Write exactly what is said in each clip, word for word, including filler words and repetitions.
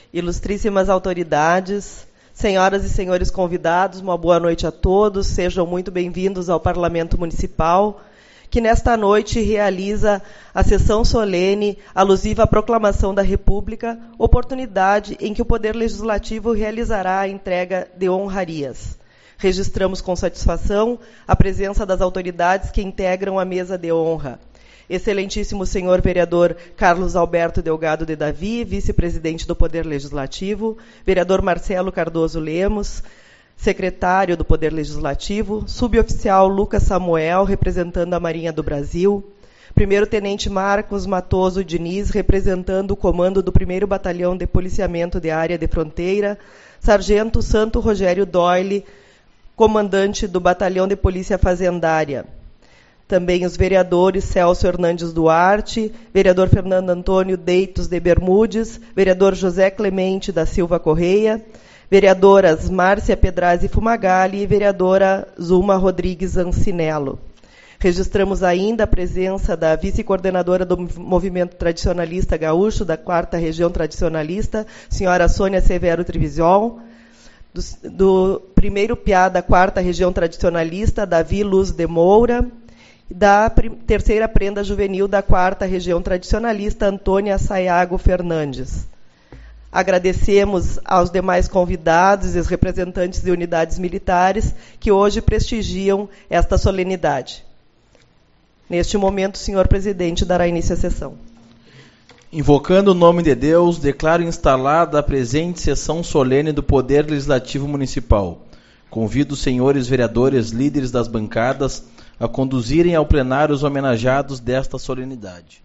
ilustríssimas autoridades, senhoras e senhores convidados, uma boa noite a todos, sejam muito bem-vindos ao Parlamento Municipal, que nesta noite realiza a sessão solene alusiva à proclamação da República, oportunidade em que o Poder Legislativo realizará a entrega de honrarias. Registramos com satisfação a presença das autoridades que integram a mesa de honra. Excelentíssimo senhor vereador Carlos Alberto Delgado de Davi, vice-presidente do Poder Legislativo, vereador Marcelo Cardoso Lemos, secretário do Poder Legislativo, suboficial Lucas Samuel, representando a Marinha do Brasil, primeiro-tenente Marcos Matoso Diniz, representando o comando do primeiro Batalhão de Policiamento de Área de Fronteira, sargento Santo Rogério Doyle, comandante do Batalhão de Polícia Fazendária. Também os vereadores Celso Hernandes Duarte, vereador Fernando Antônio Deitos de Bermudes, vereador José Clemente da Silva Correia, vereadoras Márcia Pedrazzi Fumagalli e vereadora Zulma Rodrigues Ancinello. Registramos ainda a presença da vice-coordenadora do Movimento Tradicionalista Gaúcho, da quarta Região Tradicionalista, senhora Sônia Severo Trivisiol, do, do primeiro P A da quarta Região Tradicionalista, Davi Luz de Moura, da terceira Prenda Juvenil da quarta Região Tradicionalista, Antônia Sayago Fernandes. Agradecemos aos demais convidados e os representantes de unidades militares que hoje prestigiam esta solenidade. Neste momento, o senhor presidente dará início à sessão. Invocando o nome de Deus, declaro instalada a presente sessão solene do Poder Legislativo Municipal. Convido os senhores vereadores, líderes das bancadas, a conduzirem ao plenário os homenageados desta solenidade.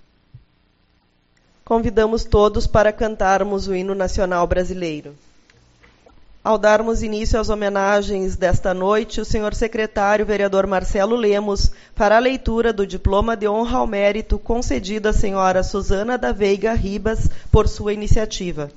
Convidamos todos para cantarmos o hino nacional brasileiro. Ao darmos início às homenagens desta noite, o senhor secretário, vereador Marcelo Lemos, fará a leitura do diploma de honra ao mérito concedido à senhora Suzana da Veiga Ribas por sua iniciativa.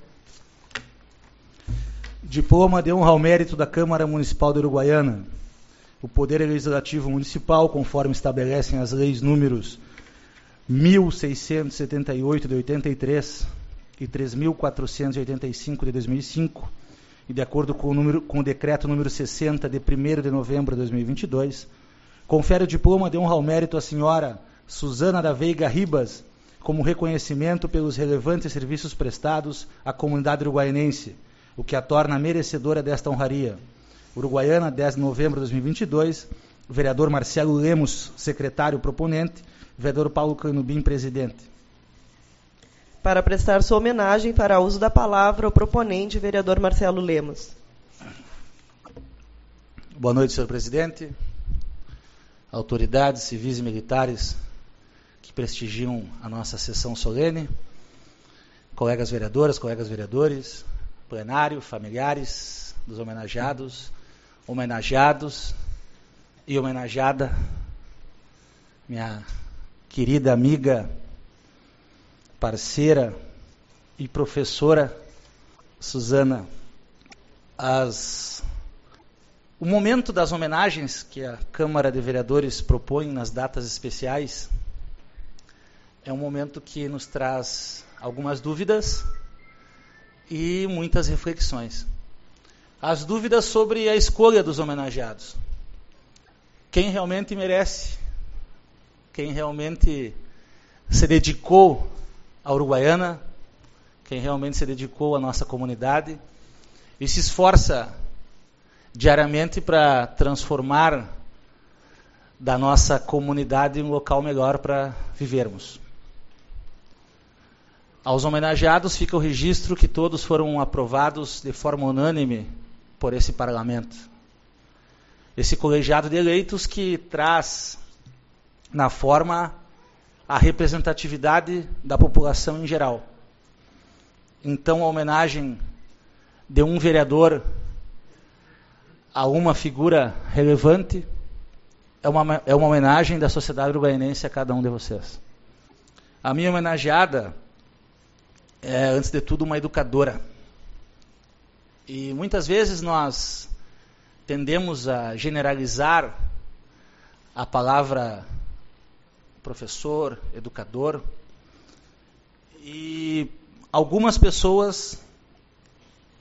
Diploma de honra ao mérito da Câmara Municipal de Uruguaiana. O Poder Legislativo Municipal, conforme estabelecem as leis números mil seiscentos e setenta e oito de oitenta e três e três mil quatrocentos e oitenta e cinco de dois mil e cinco, e de acordo com o, número, com o decreto número sessenta de primeiro de novembro de dois mil e vinte e dois, confere o diploma de honra ao mérito à senhora Suzana da Veiga Ribas, como reconhecimento pelos relevantes serviços prestados à comunidade uruguaianense, o que a torna merecedora desta honraria. Uruguaiana, dez de novembro de dois mil e vinte e dois, vereador Marcelo Lemos, secretário proponente, vereador Paulo Canubim, presidente. Para prestar sua homenagem, fará uso da palavra o proponente, vereador Marcelo Lemos. Boa noite, senhor presidente, autoridades civis e militares que prestigiam a nossa sessão solene, colegas vereadoras, colegas vereadores, plenário, familiares dos homenageados, homenageados e homenageada, minha querida amiga, parceira e professora Suzana. As... O momento das homenagens que a Câmara de Vereadores propõe nas datas especiais é um momento que nos traz algumas dúvidas e muitas reflexões. As dúvidas sobre a escolha dos homenageados. Quem realmente merece? Quem realmente se dedicou à Uruguaiana? Quem realmente se dedicou à nossa comunidade? E se esforça diariamente para transformar da nossa comunidade um local melhor para vivermos. Aos homenageados fica o registro que todos foram aprovados de forma unânime por esse parlamento. Esse colegiado de eleitos que traz na forma a representatividade da população em geral. Então, a homenagem de um vereador a uma figura relevante é uma, é uma homenagem da sociedade uruguaianense a cada um de vocês. A minha homenageada é, antes de tudo, uma educadora. E muitas vezes nós tendemos a generalizar a palavra professor, educador, e algumas pessoas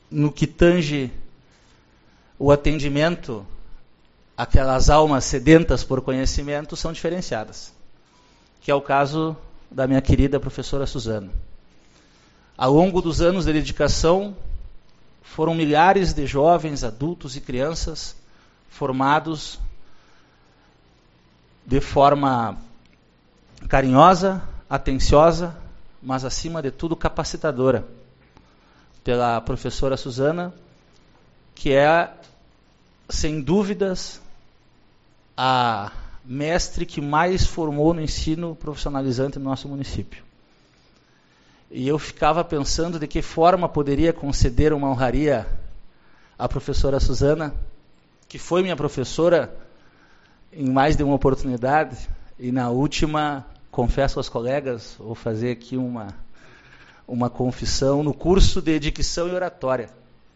no que tange o atendimento àquelas almas sedentas por conhecimento, são diferenciadas, que é o caso da minha querida professora Suzana. Ao longo dos anos de dedicação, foram milhares de jovens, adultos e crianças formados de forma carinhosa, atenciosa, mas acima de tudo capacitadora, pela professora Suzana, que é, sem dúvidas, a mestre que mais formou no ensino profissionalizante no nosso município. E eu ficava pensando de que forma poderia conceder uma honraria à professora Suzana, que foi minha professora em mais de uma oportunidade, e na última, confesso aos colegas, vou fazer aqui uma, uma confissão, no curso de dicção e oratória,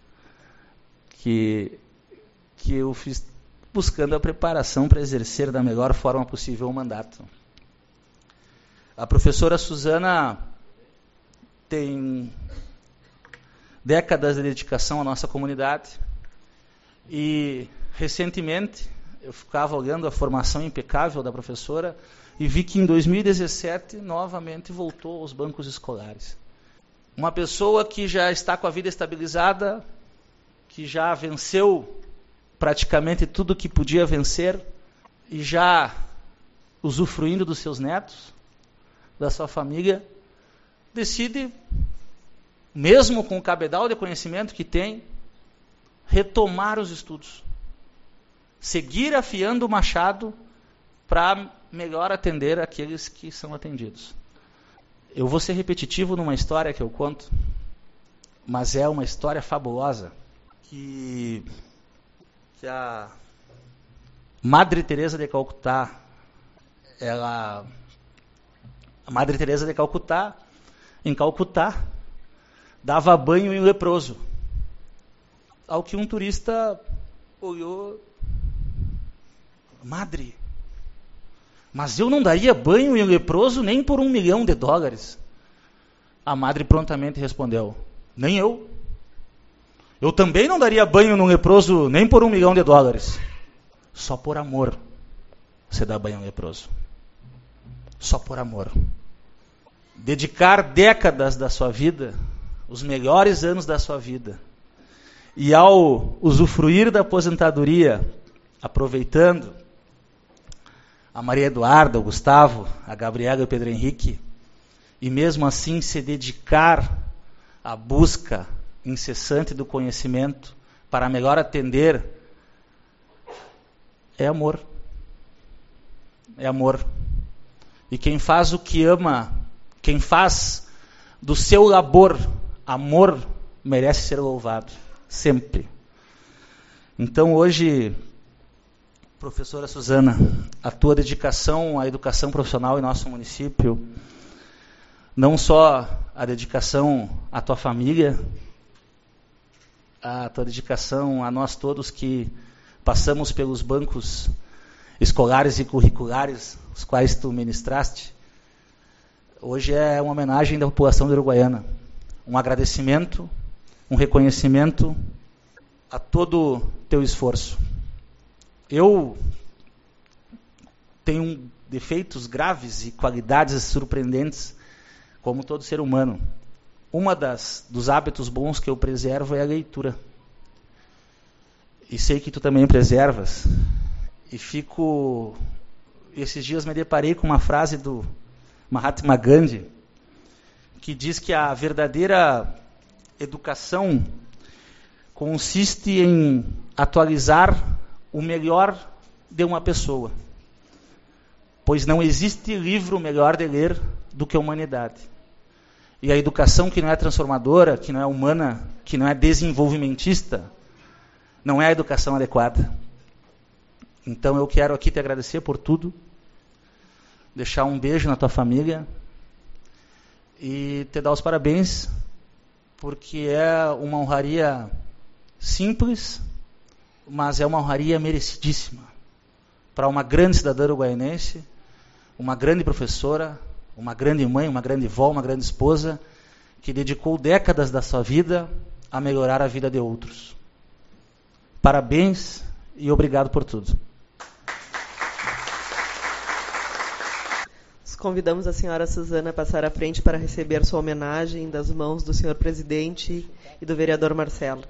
que, que eu fiz buscando a preparação para exercer da melhor forma possível o mandato. A professora Suzana tem décadas de dedicação à nossa comunidade e, recentemente, eu ficava olhando a formação impecável da professora e vi que em dois mil e dezessete novamente voltou aos bancos escolares. Uma pessoa que já está com a vida estabilizada, que já venceu praticamente tudo que podia vencer e já usufruindo dos seus netos, da sua família, decide, mesmo com o cabedal de conhecimento que tem, retomar os estudos. Seguir afiando o machado para melhor atender aqueles que são atendidos. Eu vou ser repetitivo numa história que eu conto, mas é uma história fabulosa, que, que a Madre Teresa de Calcutá, ela, a Madre Teresa de Calcutá, em Calcutá, dava banho em um leproso. Ao que um turista olhou: Madre, mas eu não daria banho em um leproso nem por um milhão de dólares. A madre prontamente respondeu: nem eu. Eu também não daria banho num leproso nem por um milhão de dólares. Só por amor você dá banho em um leproso. Só por amor. Dedicar décadas da sua vida, os melhores anos da sua vida, e ao usufruir da aposentadoria, aproveitando, a Maria Eduarda, o Gustavo, a Gabriela e o Pedro Henrique, e mesmo assim se dedicar à busca incessante do conhecimento para melhor atender, é amor. É amor. E quem faz o que ama, quem faz do seu labor amor, merece ser louvado, sempre. Então hoje, professora Suzana, a tua dedicação à educação profissional em nosso município, não só a dedicação à tua família, a tua dedicação a nós todos que passamos pelos bancos escolares e curriculares, os quais tu ministraste, hoje é uma homenagem da população de Uruguaiana, um agradecimento, um reconhecimento a todo teu esforço. Eu tenho defeitos graves e qualidades surpreendentes, como todo ser humano. Uma das dos hábitos bons que eu preservo é a leitura. E sei que tu também preservas. E fico... Esses dias me deparei com uma frase do Mahatma Gandhi, que diz que a verdadeira educação consiste em atualizar o melhor de uma pessoa, pois não existe livro melhor de ler do que a humanidade. E a educação que não é transformadora, que não é humana, que não é desenvolvimentista, não é a educação adequada. Então eu quero aqui te agradecer por tudo, deixar um beijo na tua família e te dar os parabéns, porque é uma honraria simples, mas é uma honraria merecidíssima para uma grande cidadã uruguaianense, uma grande professora, uma grande mãe, uma grande vó, uma grande esposa, que dedicou décadas da sua vida a melhorar a vida de outros. Parabéns e obrigado por tudo. Convidamos a senhora Suzana a passar à frente para receber sua homenagem das mãos do senhor presidente e do vereador Marcelo.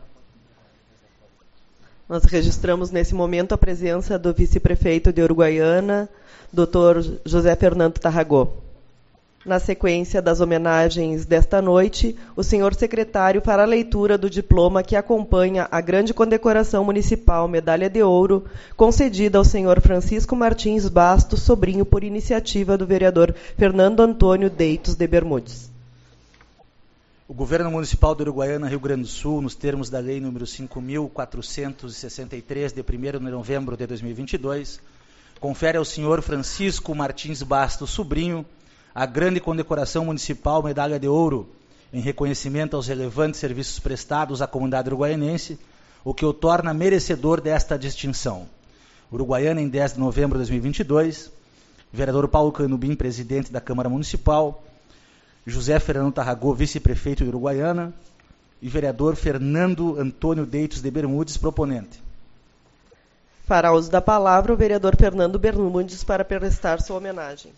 Nós registramos nesse momento a presença do vice-prefeito de Uruguaiana, doutor José Fernando Tarragó. Na sequência das homenagens desta noite, o senhor secretário fará a leitura do diploma que acompanha a grande condecoração municipal Medalha de Ouro, concedida ao senhor Francisco Martins Bastos, sobrinho, por iniciativa do vereador Fernando Antônio Deitos de Bermudes. O Governo Municipal de Uruguaiana, Rio Grande do Sul, nos termos da Lei número cinco mil quatrocentos e sessenta e três, de primeiro de novembro de dois mil e vinte e dois, confere ao senhor Francisco Martins Bastos, sobrinho, a grande condecoração municipal Medalha de Ouro, em reconhecimento aos relevantes serviços prestados à comunidade uruguaianense, o que o torna merecedor desta distinção. Uruguaiana, em dez de novembro de dois mil e vinte e dois, vereador Paulo Canubim, presidente da Câmara Municipal, José Fernando Tarragó, vice-prefeito de Uruguaiana, e vereador Fernando Antônio Deitos de Bermudes, proponente. Fará uso da palavra o vereador Fernando Bermudes para prestar sua homenagem.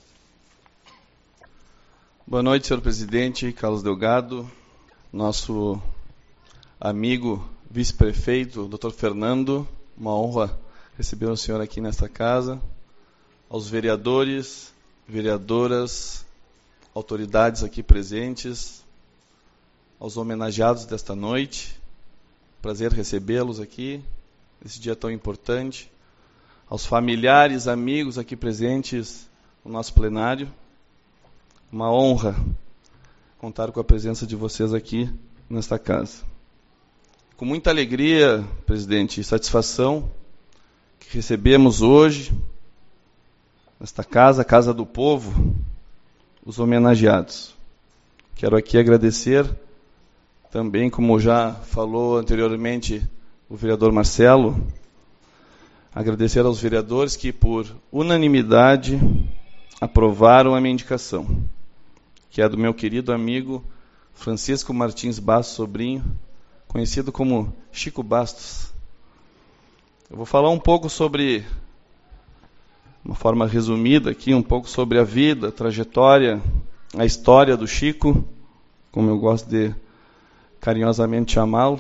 Boa noite, senhor presidente Carlos Delgado, nosso amigo vice-prefeito, doutor Fernando, uma honra receber o senhor aqui nesta casa, aos vereadores, vereadoras, autoridades aqui presentes, aos homenageados desta noite, prazer recebê-los aqui, nesse dia tão importante, aos familiares, amigos aqui presentes no nosso plenário. Uma honra contar com a presença de vocês aqui nesta casa. Com muita alegria, presidente, e satisfação que recebemos hoje, nesta casa, a Casa do Povo, os homenageados. Quero aqui agradecer também, como já falou anteriormente o vereador Marcelo, agradecer aos vereadores que, por unanimidade, aprovaram a minha indicação, que é do meu querido amigo Francisco Martins Bastos, sobrinho, conhecido como Chico Bastos. Eu vou falar um pouco sobre, uma forma resumida aqui, um pouco sobre a vida, a trajetória, a história do Chico, como eu gosto de carinhosamente chamá-lo,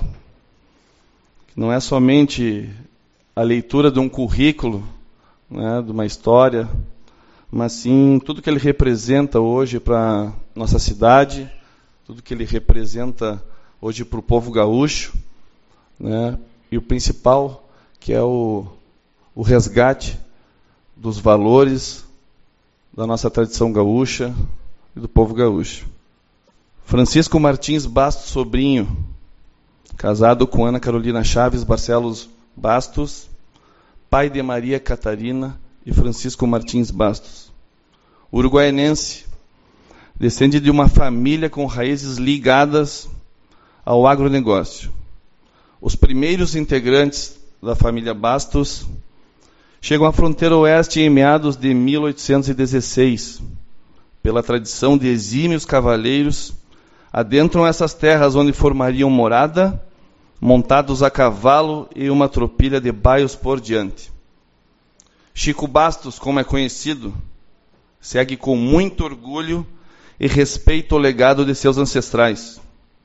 que não é somente a leitura de um currículo, né, de uma história, mas sim tudo que ele representa hoje para nossa cidade, tudo que ele representa hoje para o povo gaúcho, né? E o principal, que é o, o resgate dos valores da nossa tradição gaúcha e do povo gaúcho. Francisco Martins Bastos, sobrinho, casado com Ana Carolina Chaves Barcelos Bastos, pai de Maria Catarina e Francisco Martins Bastos. Uruguaianense, descende de uma família com raízes ligadas ao agronegócio. Os primeiros integrantes da família Bastos chegam à fronteira oeste em meados de mil oitocentos e dezesseis. Pela tradição de exímios cavaleiros, adentram essas terras onde formariam morada, montados a cavalo e uma tropilha de baios por diante. Chico Bastos, como é conhecido, segue com muito orgulho e respeito o legado de seus ancestrais.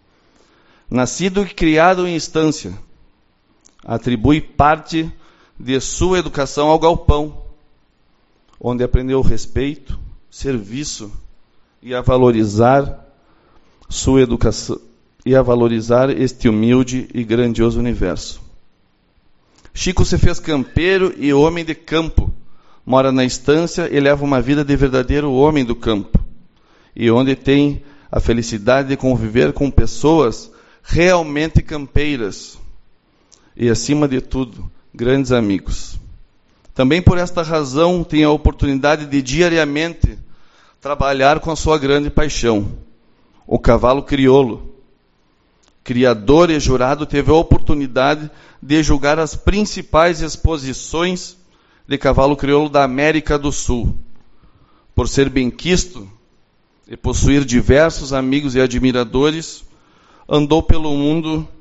Nascido e criado em estância, atribui parte de sua educação ao galpão, onde aprendeu respeito, serviço e a valorizar sua educação e a valorizar este humilde e grandioso universo. Chico se fez campeiro e homem de campo, mora na estância e leva uma vida de verdadeiro homem do campo, e onde tem a felicidade de conviver com pessoas realmente campeiras e, acima de tudo, grandes amigos. Também por esta razão tem a oportunidade de diariamente trabalhar com a sua grande paixão, o cavalo crioulo. Criador e jurado, teve a oportunidade de julgar as principais exposições de cavalo crioulo da América do Sul. Por ser benquisto e possuir diversos amigos e admiradores, andou pelo mundo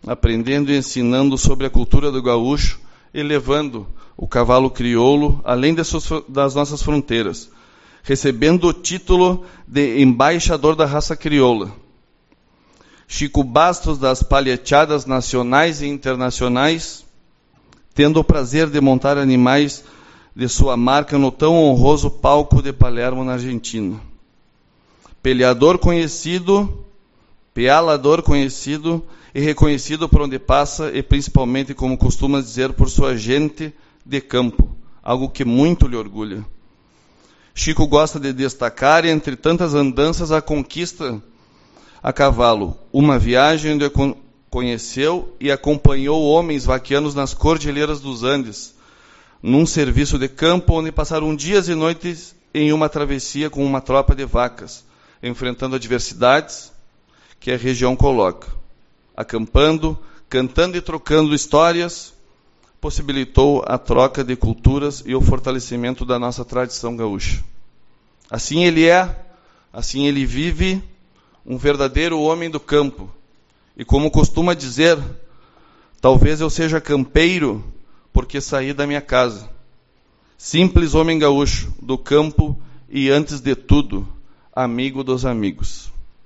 aprendendo e ensinando sobre a cultura do gaúcho e levando o cavalo crioulo além das nossas fronteiras, recebendo o título de embaixador da raça crioula. Chico Bastos, das palheteadas nacionais e internacionais, tendo o prazer de montar animais de sua marca no tão honroso palco de Palermo, na Argentina. Peleador conhecido, pealador conhecido e reconhecido por onde passa e principalmente, como costuma dizer, por sua gente de campo, algo que muito lhe orgulha. Chico gosta de destacar, entre tantas andanças, a conquista a cavalo, uma viagem onde conheceu e acompanhou homens vaqueanos nas cordilheiras dos Andes, num serviço de campo onde passaram dias e noites em uma travessia com uma tropa de vacas, enfrentando adversidades que a região coloca. Acampando, cantando e trocando histórias, possibilitou a troca de culturas e o fortalecimento da nossa tradição gaúcha. Assim ele é, assim ele vive, um verdadeiro homem do campo. E como costuma dizer, talvez eu seja campeiro porque saí da minha casa. Simples homem gaúcho, do campo e, antes de tudo, amigo dos amigos.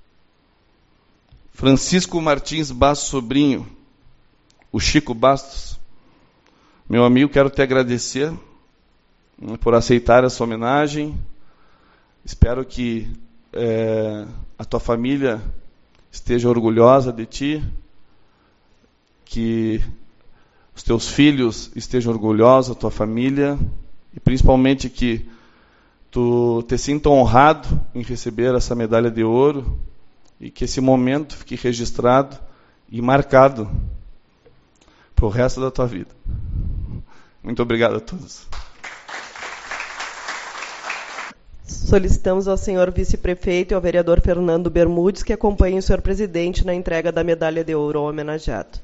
Francisco Martins Bastos Sobrinho, o Chico Bastos. Meu amigo, quero te agradecer por aceitar essa homenagem. Espero que é, a tua família esteja orgulhosa de ti, que os teus filhos estejam orgulhosos da tua família e principalmente que tu te sinta honrado em receber essa medalha de ouro e que esse momento fique registrado e marcado para o resto da tua vida. Muito obrigado a todos. Solicitamos ao senhor vice-prefeito e ao vereador Fernando Bermudes que acompanhem o senhor presidente na entrega da medalha de ouro ao homenageado.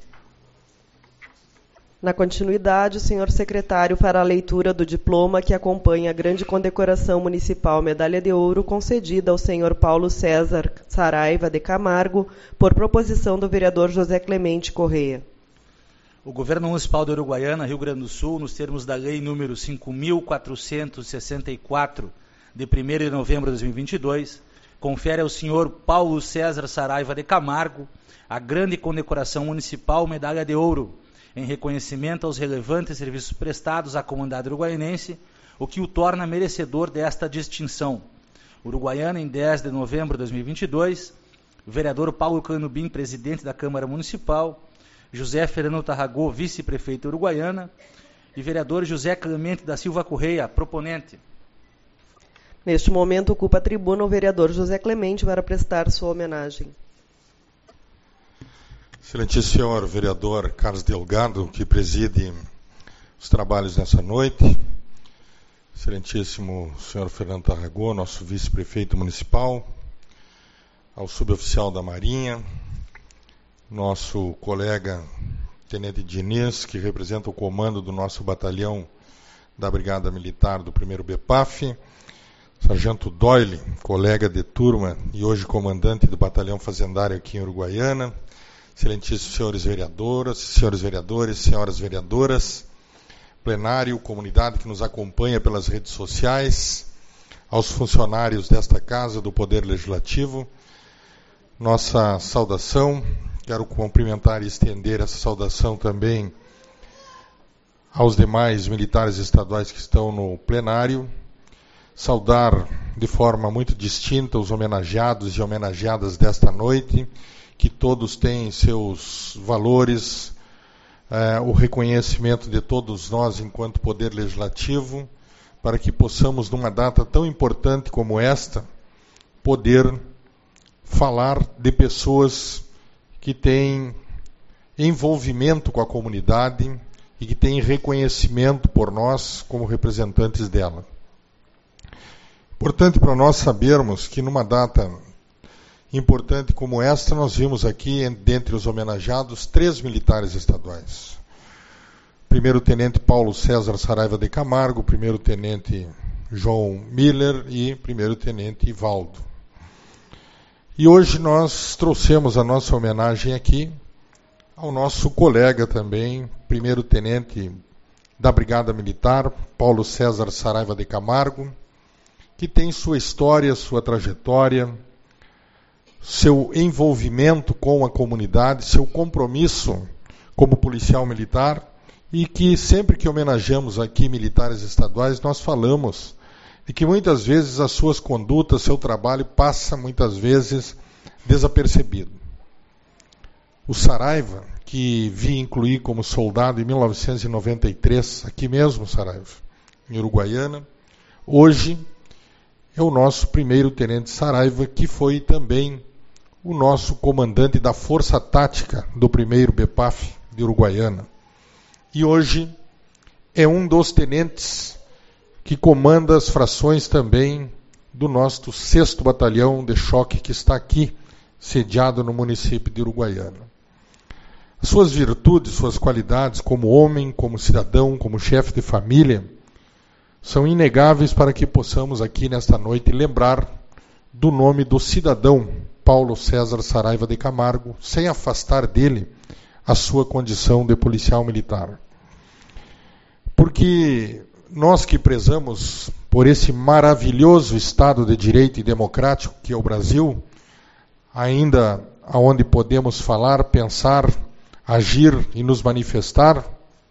Na continuidade, o senhor secretário fará a leitura do diploma que acompanha a grande condecoração municipal Medalha de Ouro concedida ao senhor Paulo César Saraiva de Camargo, por proposição do vereador José Clemente Correia. O Governo Municipal de Uruguaiana, Rio Grande do Sul, nos termos da Lei número cinco mil quatrocentos e sessenta e quatro, de primeiro de novembro de dois mil e vinte e dois, confere ao senhor Paulo César Saraiva de Camargo a grande condecoração municipal Medalha de Ouro, em reconhecimento aos relevantes serviços prestados à comunidade uruguaianense, o que o torna merecedor desta distinção. Uruguaiana, em dez de novembro de dois mil e vinte e dois, vereador Paulo Canubim, presidente da Câmara Municipal, José Fernando Tarragó, vice-prefeito Uruguaiana, e vereador José Clemente da Silva Correia, proponente. Neste momento, ocupa a tribuna o vereador José Clemente para prestar sua homenagem. Excelentíssimo senhor vereador Carlos Delgado, que preside os trabalhos nessa noite. Excelentíssimo senhor Fernando Tarragó, nosso vice-prefeito municipal. Ao suboficial da Marinha, nosso colega Tenente Diniz, que representa o comando do nosso batalhão da Brigada Militar do primeiro B P A F. Sargento Doyle, colega de turma e hoje comandante do batalhão fazendário aqui em Uruguaiana. Excelentíssimos senhores vereadoras, senhores vereadores, senhoras vereadoras, plenário, comunidade que nos acompanha pelas redes sociais, aos funcionários desta Casa do Poder Legislativo, nossa saudação. Quero cumprimentar e estender essa saudação também aos demais militares estaduais que estão no plenário, saudar de forma muito distinta os homenageados e homenageadas desta noite, que todos têm seus valores, eh, o reconhecimento de todos nós enquanto Poder Legislativo, para que possamos, numa data tão importante como esta, poder falar de pessoas que têm envolvimento com a comunidade e que têm reconhecimento por nós como representantes dela. Importante para nós sabermos que numa data importante como esta, nós vimos aqui, dentre os homenageados, três militares estaduais. Primeiro-tenente Paulo César Saraiva de Camargo, primeiro-tenente João Miller e primeiro-tenente Ivaldo. E hoje nós trouxemos a nossa homenagem aqui ao nosso colega também, primeiro-tenente da Brigada Militar, Paulo César Saraiva de Camargo, que tem sua história, sua trajetória, seu envolvimento com a comunidade, seu compromisso como policial militar, e que sempre que homenageamos aqui militares estaduais, nós falamos de que muitas vezes as suas condutas, seu trabalho passa muitas vezes desapercebido. O Saraiva, que vi incluir como soldado em mil novecentos e noventa e três, aqui mesmo, Saraiva, em Uruguaiana, hoje é o nosso primeiro-tenente Saraiva, que foi também o nosso comandante da Força Tática do primeiro B P A F de Uruguaiana. E hoje é um dos tenentes que comanda as frações também do nosso sexto Batalhão de Choque, que está aqui, sediado no município de Uruguaiana. As suas virtudes, suas qualidades como homem, como cidadão, como chefe de família, são inegáveis para que possamos aqui nesta noite lembrar do nome do cidadão Paulo César Saraiva de Camargo, sem afastar dele a sua condição de policial militar. Porque nós que prezamos por esse maravilhoso Estado de Direito e democrático que é o Brasil, ainda aonde podemos falar, pensar, agir e nos manifestar,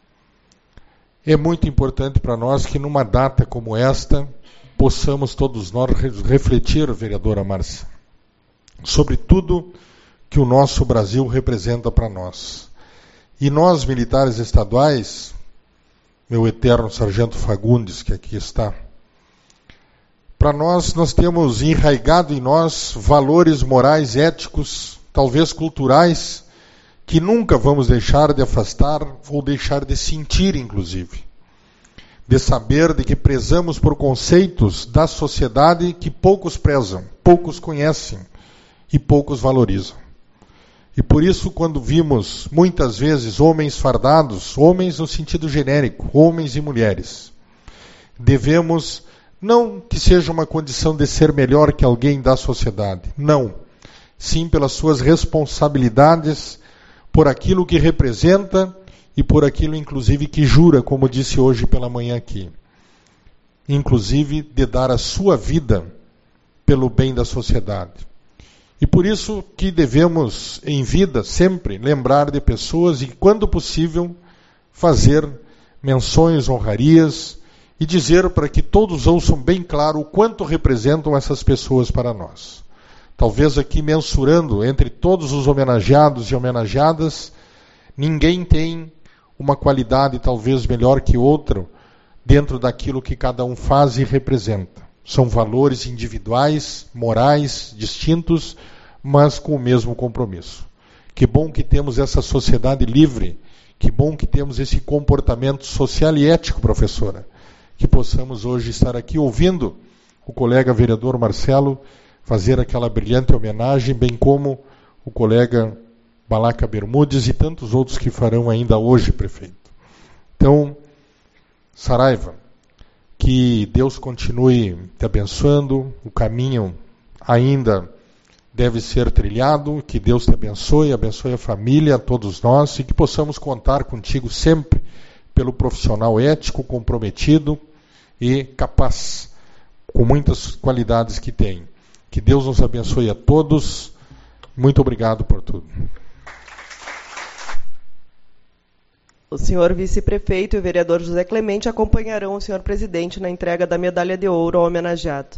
é muito importante para nós que numa data como esta possamos todos nós refletir, vereadora Márcia, sobre tudo que o nosso Brasil representa para nós. E nós, militares estaduais, meu eterno sargento Fagundes, que aqui está, para nós, nós temos enraizado em nós valores morais, éticos, talvez culturais, que nunca vamos deixar de afastar ou deixar de sentir, inclusive. De saber de que prezamos por conceitos da sociedade que poucos prezam, poucos conhecem e poucos valorizam. E por isso, quando vimos muitas vezes homens fardados, homens no sentido genérico, homens e mulheres, devemos, não que seja uma condição de ser melhor que alguém da sociedade, não, sim pelas suas responsabilidades, por aquilo que representa e por aquilo, inclusive, que jura, como disse hoje pela manhã aqui. Inclusive, de dar a sua vida pelo bem da sociedade. E por isso que devemos, em vida, sempre lembrar de pessoas e, quando possível, fazer menções, honrarias e dizer para que todos ouçam bem claro o quanto representam essas pessoas para nós. Talvez aqui mensurando entre todos os homenageados e homenageadas, ninguém tem uma qualidade talvez melhor que outra dentro daquilo que cada um faz e representa. São valores individuais, morais, distintos, mas com o mesmo compromisso. Que bom que temos essa sociedade livre, que bom que temos esse comportamento social e ético, professora, que possamos hoje estar aqui ouvindo o colega vereador Marcelo fazer aquela brilhante homenagem, bem como o colega Balaca Bermudes e tantos outros que farão ainda hoje, prefeito. Então, Saraiva, que Deus continue te abençoando, o caminho ainda deve ser trilhado, que Deus te abençoe, abençoe a família, a todos nós, e que possamos contar contigo sempre pelo profissional ético, comprometido e capaz, com muitas qualidades que tem. Que Deus nos abençoe a todos. Muito obrigado por tudo. O senhor vice-prefeito e o vereador José Clemente acompanharão o senhor presidente na entrega da medalha de ouro ao homenageado.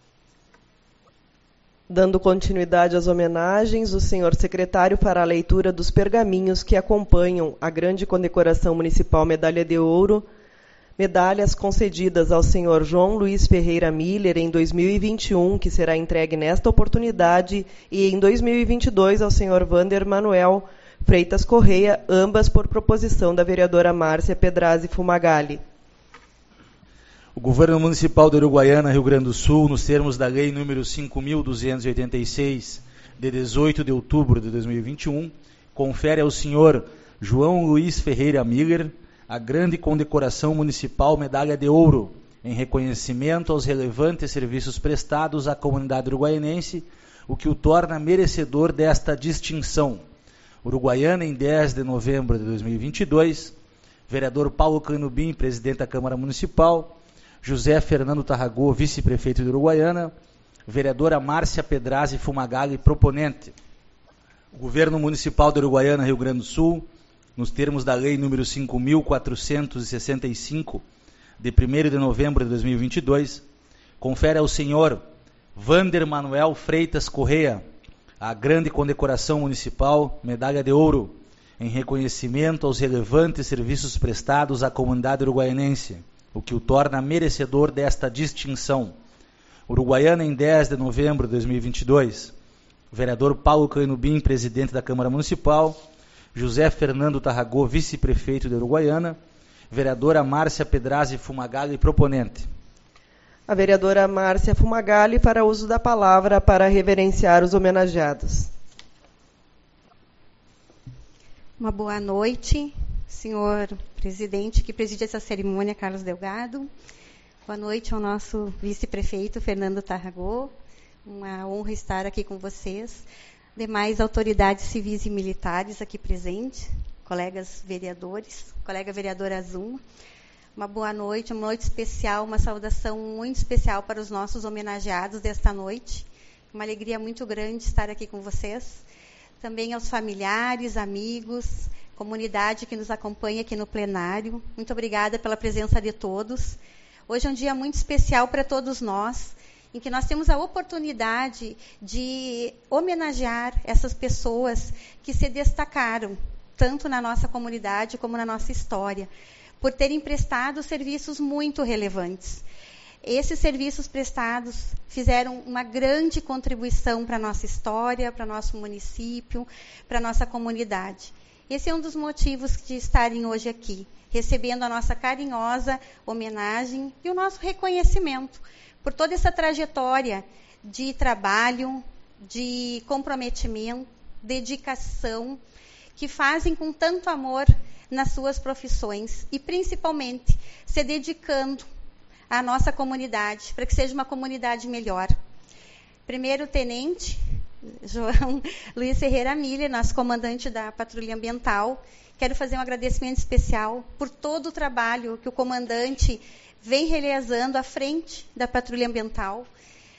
Dando continuidade às homenagens, o senhor secretário fará a leitura dos pergaminhos que acompanham a grande condecoração municipal Medalha de Ouro, medalhas concedidas ao senhor João Luiz Ferreira Miller em dois mil e vinte e um, que será entregue nesta oportunidade, e em dois mil e vinte e dois ao senhor Vander Manuel Freitas Correia, ambas por proposição da vereadora Márcia Pedrazzi Fumagalli. O Governo Municipal de Uruguaiana, Rio Grande do Sul, nos termos da Lei número cinco mil duzentos e oitenta e seis, de dezoito de outubro de dois mil e vinte e um, confere ao senhor João Luiz Ferreira Miller a grande condecoração municipal Medalha de Ouro, em reconhecimento aos relevantes serviços prestados à comunidade uruguaianense, o que o torna merecedor desta distinção. Uruguaiana, em dez de novembro de dois mil e vinte e dois, vereador Paulo Canubim, presidente da Câmara Municipal, José Fernando Tarragó, vice-prefeito de Uruguaiana, vereadora Márcia Pedrazzi Fumagalli, proponente. O Governo Municipal de Uruguaiana, Rio Grande do Sul, nos termos da Lei número cinco mil quatrocentos e sessenta e cinco, de primeiro de novembro de dois mil e vinte e dois, confere ao senhor Vander Manuel Freitas Correia a grande condecoração municipal, medalha de ouro, em reconhecimento aos relevantes serviços prestados à comunidade uruguaianense, o que o torna merecedor desta distinção. Uruguaiana, em dez de novembro de dois mil e vinte e dois, vereador Paulo Canubim, presidente da Câmara Municipal, José Fernando Tarragó, vice-prefeito de Uruguaiana, vereadora Márcia Pedrazzi Fumagalli, proponente. A vereadora Márcia Fumagalli fará uso da palavra para reverenciar os homenageados. Uma boa noite, senhor presidente que preside essa cerimônia, Carlos Delgado. Boa noite ao nosso vice-prefeito, Fernando Tarragó. Uma honra estar aqui com vocês. Demais autoridades civis e militares aqui presentes, colegas vereadores, colega vereadora Zuma. Uma boa noite, uma noite especial, uma saudação muito especial para os nossos homenageados desta noite. Uma alegria muito grande estar aqui com vocês. Também aos familiares, amigos, comunidade que nos acompanha aqui no plenário. Muito obrigada pela presença de todos. Hoje é um dia muito especial para todos nós, em que nós temos a oportunidade de homenagear essas pessoas que se destacaram, tanto na nossa comunidade como na nossa história, por terem prestado serviços muito relevantes. Esses serviços prestados fizeram uma grande contribuição para a nossa história, para o nosso município, para a nossa comunidade. Esse é um dos motivos de estarem hoje aqui, recebendo a nossa carinhosa homenagem e o nosso reconhecimento por toda essa trajetória de trabalho, de comprometimento, dedicação, que fazem com tanto amor nas suas profissões e, principalmente, se dedicando à nossa comunidade, para que seja uma comunidade melhor. Primeiro tenente, João Luiz Ferreira Miller, nosso comandante da Patrulha Ambiental, quero fazer um agradecimento especial por todo o trabalho que o comandante vem realizando à frente da Patrulha Ambiental,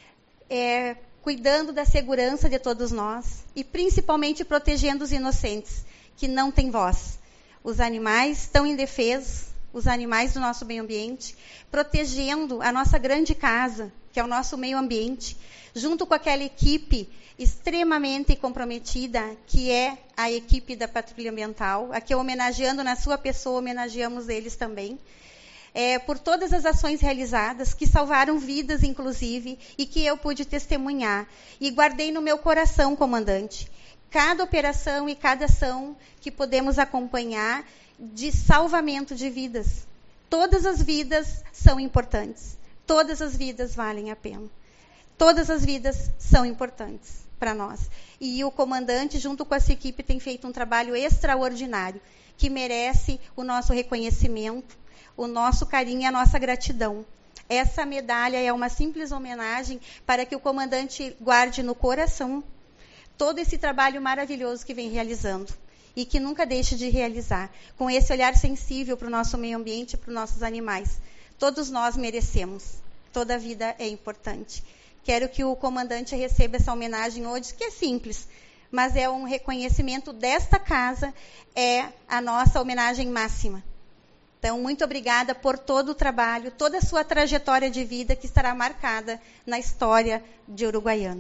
é, cuidando da segurança de todos nós e, principalmente, protegendo os inocentes, que não têm voz. Os animais estão indefesos, os animais do nosso meio ambiente, protegendo a nossa grande casa, que é o nosso meio ambiente, junto com aquela equipe extremamente comprometida, que é a equipe da Patrulha Ambiental, aqui homenageando na sua pessoa, homenageamos eles também, é, por todas as ações realizadas, que salvaram vidas, inclusive, e que eu pude testemunhar. E guardei no meu coração, comandante, cada operação e cada ação que podemos acompanhar de salvamento de vidas. Todas as vidas são importantes. Todas as vidas valem a pena. Todas as vidas são importantes para nós. E o comandante, junto com a sua equipe, tem feito um trabalho extraordinário, que merece o nosso reconhecimento, o nosso carinho e a nossa gratidão. Essa medalha é uma simples homenagem para que o comandante guarde no coração todo esse trabalho maravilhoso que vem realizando e que nunca deixe de realizar, com esse olhar sensível para o nosso meio ambiente e para os nossos animais. Todos nós merecemos. Toda vida é importante. Quero que o comandante receba essa homenagem hoje, que é simples, mas é um reconhecimento desta casa, é a nossa homenagem máxima. Então, muito obrigada por todo o trabalho, toda a sua trajetória de vida que estará marcada na história de Uruguaiana.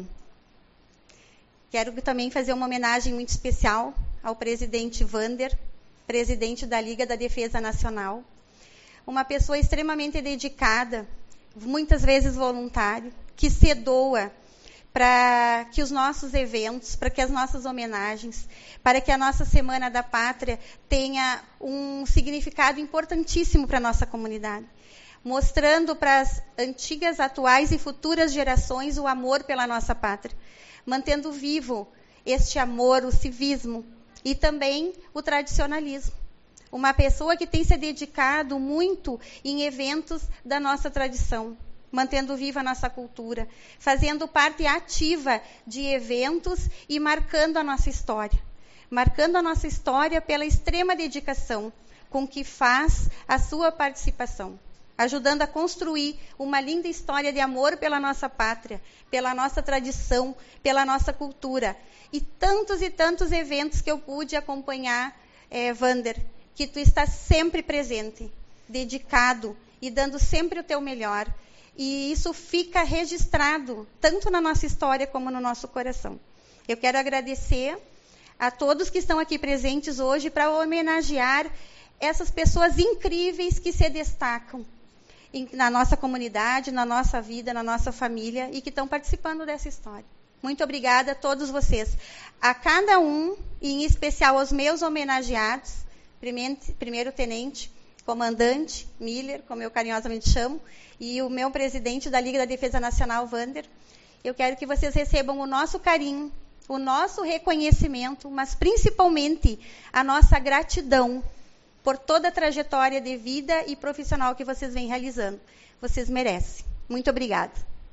Quero também fazer uma homenagem muito especial ao presidente Vander, presidente da Liga da Defesa Nacional, uma pessoa extremamente dedicada, muitas vezes voluntário, que se doa para que os nossos eventos, para que as nossas homenagens, para que a nossa Semana da Pátria tenha um significado importantíssimo para a nossa comunidade, mostrando para as antigas, atuais e futuras gerações o amor pela nossa pátria, mantendo vivo este amor, o civismo e também o tradicionalismo. Uma pessoa que tem se dedicado muito em eventos da nossa tradição, mantendo viva a nossa cultura, fazendo parte ativa de eventos e marcando a nossa história. marcando a nossa história pela extrema dedicação com que faz a sua participação, ajudando a construir uma linda história de amor pela nossa pátria, pela nossa tradição, pela nossa cultura. E tantos e tantos eventos que eu pude acompanhar, é, Vander, que tu estás sempre presente, dedicado e dando sempre o teu melhor. E isso fica registrado, tanto na nossa história como no nosso coração. Eu quero agradecer a todos que estão aqui presentes hoje para homenagear essas pessoas incríveis que se destacam na nossa comunidade, na nossa vida, na nossa família e que estão participando dessa história. Muito obrigada a todos vocês. A cada um, e em especial aos meus homenageados, primeiro tenente, comandante Miller, como eu carinhosamente chamo, e o meu presidente da Liga da Defesa Nacional, Vander, eu quero que vocês recebam o nosso carinho, o nosso reconhecimento, mas principalmente a nossa gratidão por toda a trajetória de vida e profissional que vocês vêm realizando. Vocês merecem. Muito obrigada.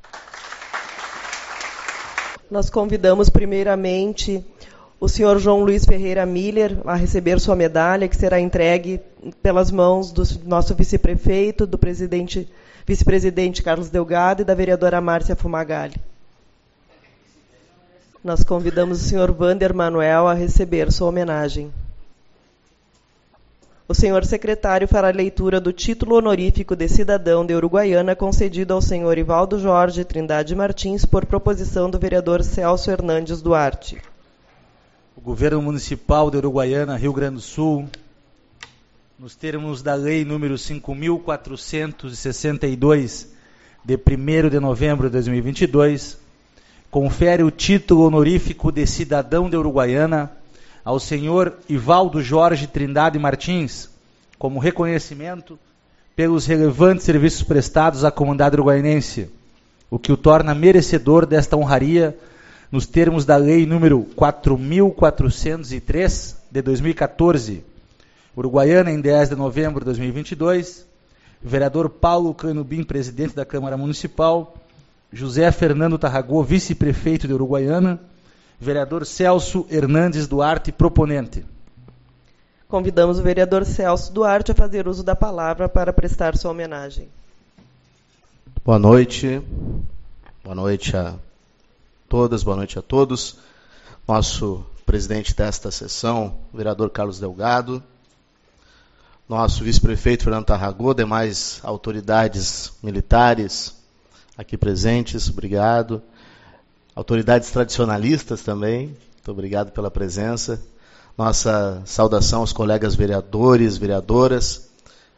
Nós convidamos primeiramente o senhor João Luiz Ferreira Miller a receber sua medalha, que será entregue pelas mãos do nosso vice-prefeito, do presidente, vice-presidente Carlos Delgado e da vereadora Márcia Fumagalli. Nós convidamos o senhor Vander Manuel a receber sua homenagem. O senhor secretário fará a leitura do título honorífico de cidadão de Uruguaiana concedido ao senhor Ivaldo Jorge Trindade Martins por proposição do vereador Celso Hernandes Duarte. O governo municipal de Uruguaiana, Rio Grande do Sul, nos termos da lei número cinco mil quatrocentos e sessenta e dois, de primeiro de novembro de dois mil e vinte e dois, confere o título honorífico de cidadão de Uruguaiana ao senhor Ivaldo Jorge Trindade Martins, como reconhecimento pelos relevantes serviços prestados à comunidade uruguaianense, o que o torna merecedor desta honraria nos termos da lei número quatro mil quatrocentos e três, de dois mil e quatorze. Uruguaiana, em dez de novembro de dois mil e vinte e dois, vereador Paulo Canubim, presidente da Câmara Municipal, José Fernando Tarragó, vice-prefeito de Uruguaiana, vereador Celso Hernandes Duarte, proponente. Convidamos o vereador Celso Duarte a fazer uso da palavra para prestar sua homenagem. Boa noite. Boa noite a todas, boa noite a todos. Nosso presidente desta sessão, o vereador Carlos Delgado, nosso vice-prefeito Fernando Tarragó, demais autoridades militares aqui presentes, obrigado. Autoridades tradicionalistas também, muito obrigado pela presença. Nossa saudação aos colegas vereadores, vereadoras,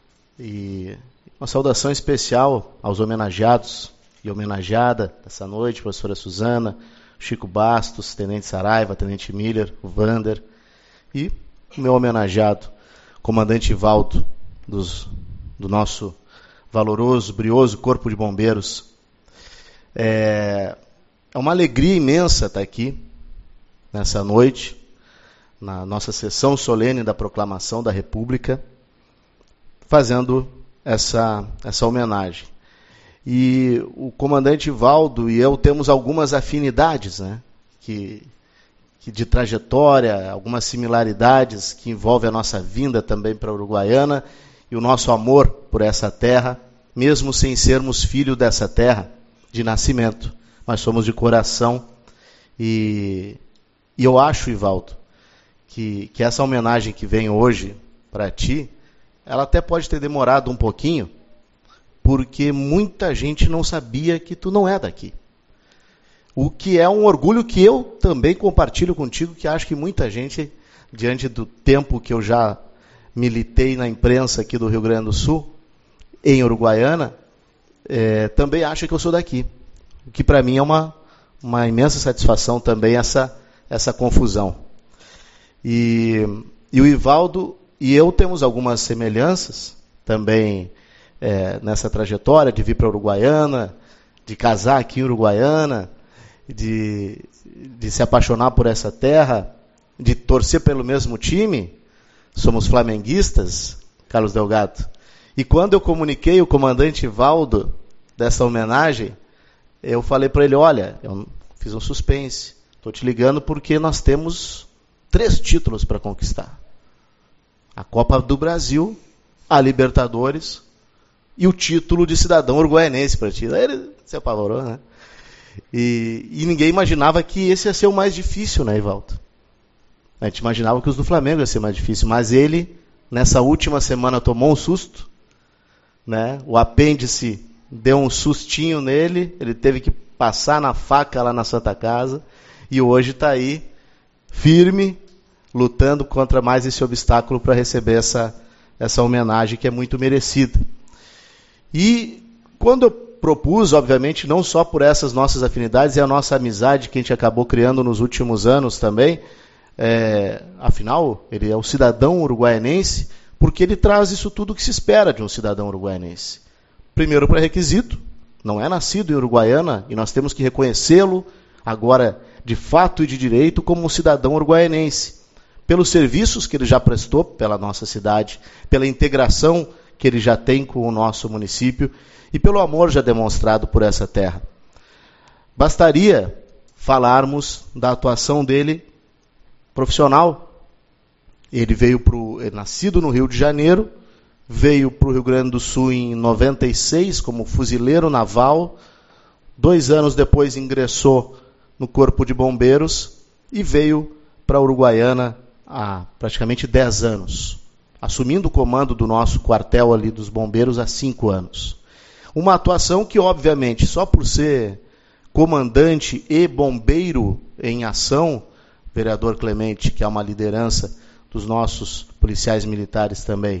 e uma saudação especial aos homenageados e homenageada dessa noite, professora Suzana, Chico Bastos, Tenente Saraiva, Tenente Miller, o Vander, e o meu homenageado, Comandante Ivaldo, dos, do nosso valoroso, brioso Corpo de Bombeiros. É... É uma alegria imensa estar aqui, nessa noite, na nossa sessão solene da Proclamação da República, fazendo essa, essa homenagem. E o comandante Ivaldo e eu temos algumas afinidades, né, que, que de trajetória, algumas similaridades que envolvem a nossa vinda também para a Uruguaiana e o nosso amor por essa terra, mesmo sem sermos filhos dessa terra de nascimento. Nós somos de coração e, e eu acho, Ivaldo, que, que essa homenagem que vem hoje para ti, ela até pode ter demorado um pouquinho, porque muita gente não sabia que tu não é daqui. O que é um orgulho que eu também compartilho contigo, que acho que muita gente, diante do tempo que eu já militei na imprensa aqui do Rio Grande do Sul, em Uruguaiana, é, também acha que eu sou daqui. O que para mim é uma, uma imensa satisfação também essa, essa confusão. E, e o Ivaldo e eu temos algumas semelhanças também é, nessa trajetória de vir para a Uruguaiana, de casar aqui em Uruguaiana, de, de se apaixonar por essa terra, de torcer pelo mesmo time. Somos flamenguistas, Carlos Delgado. E quando eu comuniquei o comandante Ivaldo dessa homenagem, eu falei para ele, olha, eu fiz um suspense, estou te ligando porque nós temos três títulos para conquistar. A Copa do Brasil, a Libertadores e o título de cidadão uruguaianense para ti. Aí ele se apavorou, né? E, e ninguém imaginava que esse ia ser o mais difícil, né, Ivaldo? A gente imaginava que os do Flamengo ia ser mais difícil, mas ele, nessa última semana, tomou um susto, né? O apêndice deu um sustinho nele, ele teve que passar na faca lá na Santa Casa, e hoje está aí, firme, lutando contra mais esse obstáculo para receber essa, essa homenagem que é muito merecida. E quando eu propus, obviamente, não só por essas nossas afinidades e a nossa amizade que a gente acabou criando nos últimos anos também, é, afinal, ele é um cidadão uruguaianense, porque ele traz isso tudo que se espera de um cidadão uruguaianense. Primeiro pré-requisito, não é nascido em Uruguaiana, e nós temos que reconhecê-lo agora, de fato e de direito, como um cidadão uruguaianense, pelos serviços que ele já prestou pela nossa cidade, pela integração que ele já tem com o nosso município e pelo amor já demonstrado por essa terra. Bastaria falarmos da atuação dele profissional. Ele veio pro, ele nascido no Rio de Janeiro, veio para o Rio Grande do Sul em noventa e seis como fuzileiro naval, dois anos depois ingressou no Corpo de Bombeiros e veio para a Uruguaiana há praticamente dez anos, assumindo o comando do nosso quartel ali dos bombeiros há cinco anos. Uma atuação que, obviamente, só por ser comandante e bombeiro em ação, vereador Clemente, que é uma liderança dos nossos policiais militares também,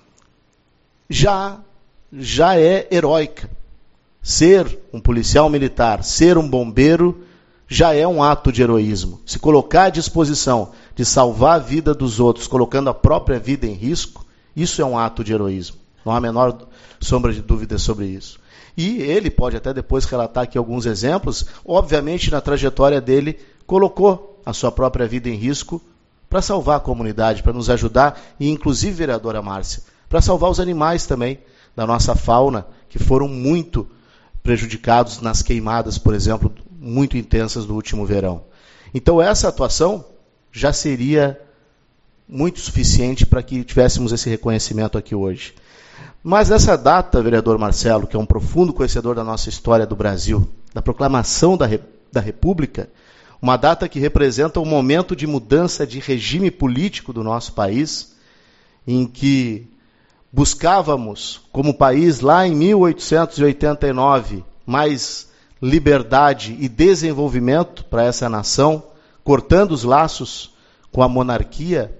já, já é heróica. Ser um policial militar, ser um bombeiro, já é um ato de heroísmo. Se colocar à disposição de salvar a vida dos outros, colocando a própria vida em risco, isso é um ato de heroísmo. Não há a menor sombra de dúvida sobre isso. E ele pode até depois relatar aqui alguns exemplos. Obviamente, na trajetória dele, colocou a sua própria vida em risco para salvar a comunidade, para nos ajudar, e inclusive, vereadora Márcia, para salvar os animais também da nossa fauna, que foram muito prejudicados nas queimadas, por exemplo, muito intensas do último verão. Então essa atuação já seria muito suficiente para que tivéssemos esse reconhecimento aqui hoje. Mas essa data, vereador Marcelo, que é um profundo conhecedor da nossa história do Brasil, da proclamação da, da República, uma data que representa um momento de mudança de regime político do nosso país, em que buscávamos, como país, lá em mil oitocentos e oitenta e nove, mais liberdade e desenvolvimento para essa nação, cortando os laços com a monarquia.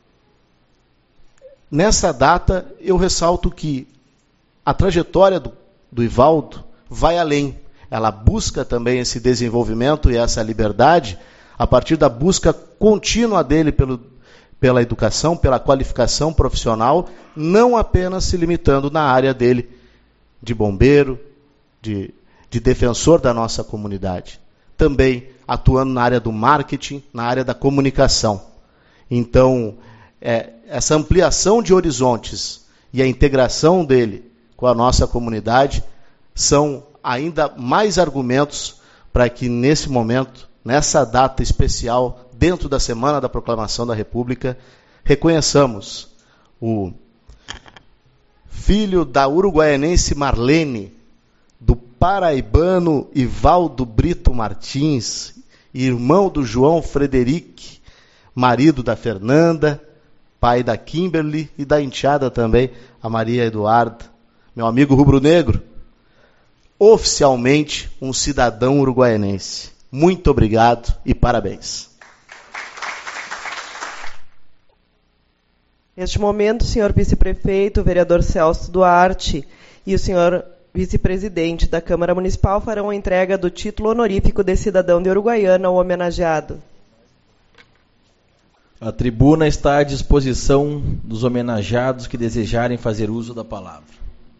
Nessa data, eu ressalto que a trajetória do, do Ivaldo vai além. Ela busca também esse desenvolvimento e essa liberdade a partir da busca contínua dele pelo, pela educação, pela qualificação profissional, não apenas se limitando na área dele de bombeiro, de, de defensor da nossa comunidade. Também atuando na área do marketing, na área da comunicação. Então, é, essa ampliação de horizontes e a integração dele com a nossa comunidade são ainda mais argumentos para que nesse momento, nessa data especial, dentro da Semana da Proclamação da República, reconheçamos o filho da uruguaianense Marlene, do paraibano Ivaldo Brito Martins, irmão do João Frederic, marido da Fernanda, pai da Kimberly e da enteada também, a Maria Eduarda, meu amigo rubro-negro, oficialmente um cidadão uruguaianense. Muito obrigado e parabéns. Neste momento, o senhor vice-prefeito, o vereador Celso Duarte e o senhor vice-presidente da Câmara Municipal farão a entrega do título honorífico de cidadão de Uruguaiana ao homenageado. A tribuna está à disposição dos homenageados que desejarem fazer uso da palavra.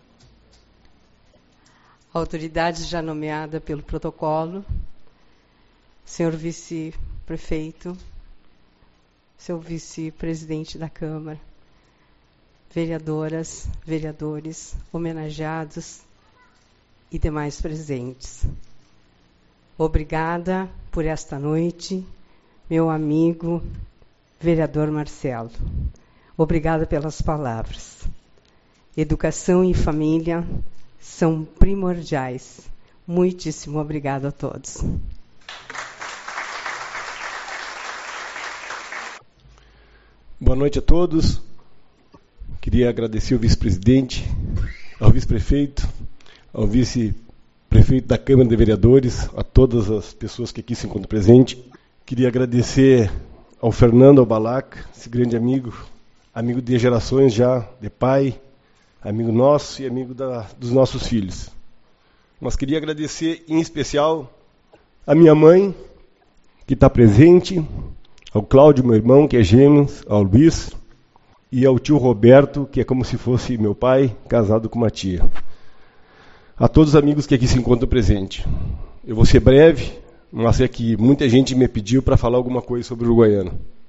Autoridade já nomeada pelo protocolo, senhor vice-prefeito, seu vice-presidente da Câmara, vereadoras, vereadores, homenageados e demais presentes. Obrigada por esta noite, meu amigo, Vereador Marcelo, obrigada pelas palavras. Educação e família são primordiais. Muitíssimo obrigada a todos. Boa noite a todos. Queria agradecer ao vice-presidente, ao vice-prefeito, ao vice-prefeito da Câmara de Vereadores, a todas as pessoas que aqui se encontram presentes. Queria agradecer ao Fernando Albalac, esse grande amigo, amigo de gerações já, de pai, amigo nosso e amigo da, dos nossos filhos. Mas queria agradecer em especial a minha mãe, que está presente, ao Cláudio, meu irmão, que é gêmeos, ao Luiz, e ao tio Roberto, que é como se fosse meu pai, casado com uma tia. A todos os amigos que aqui se encontram presentes. Eu vou ser breve, mas é que muita gente me pediu para falar alguma coisa sobre Uruguaiana.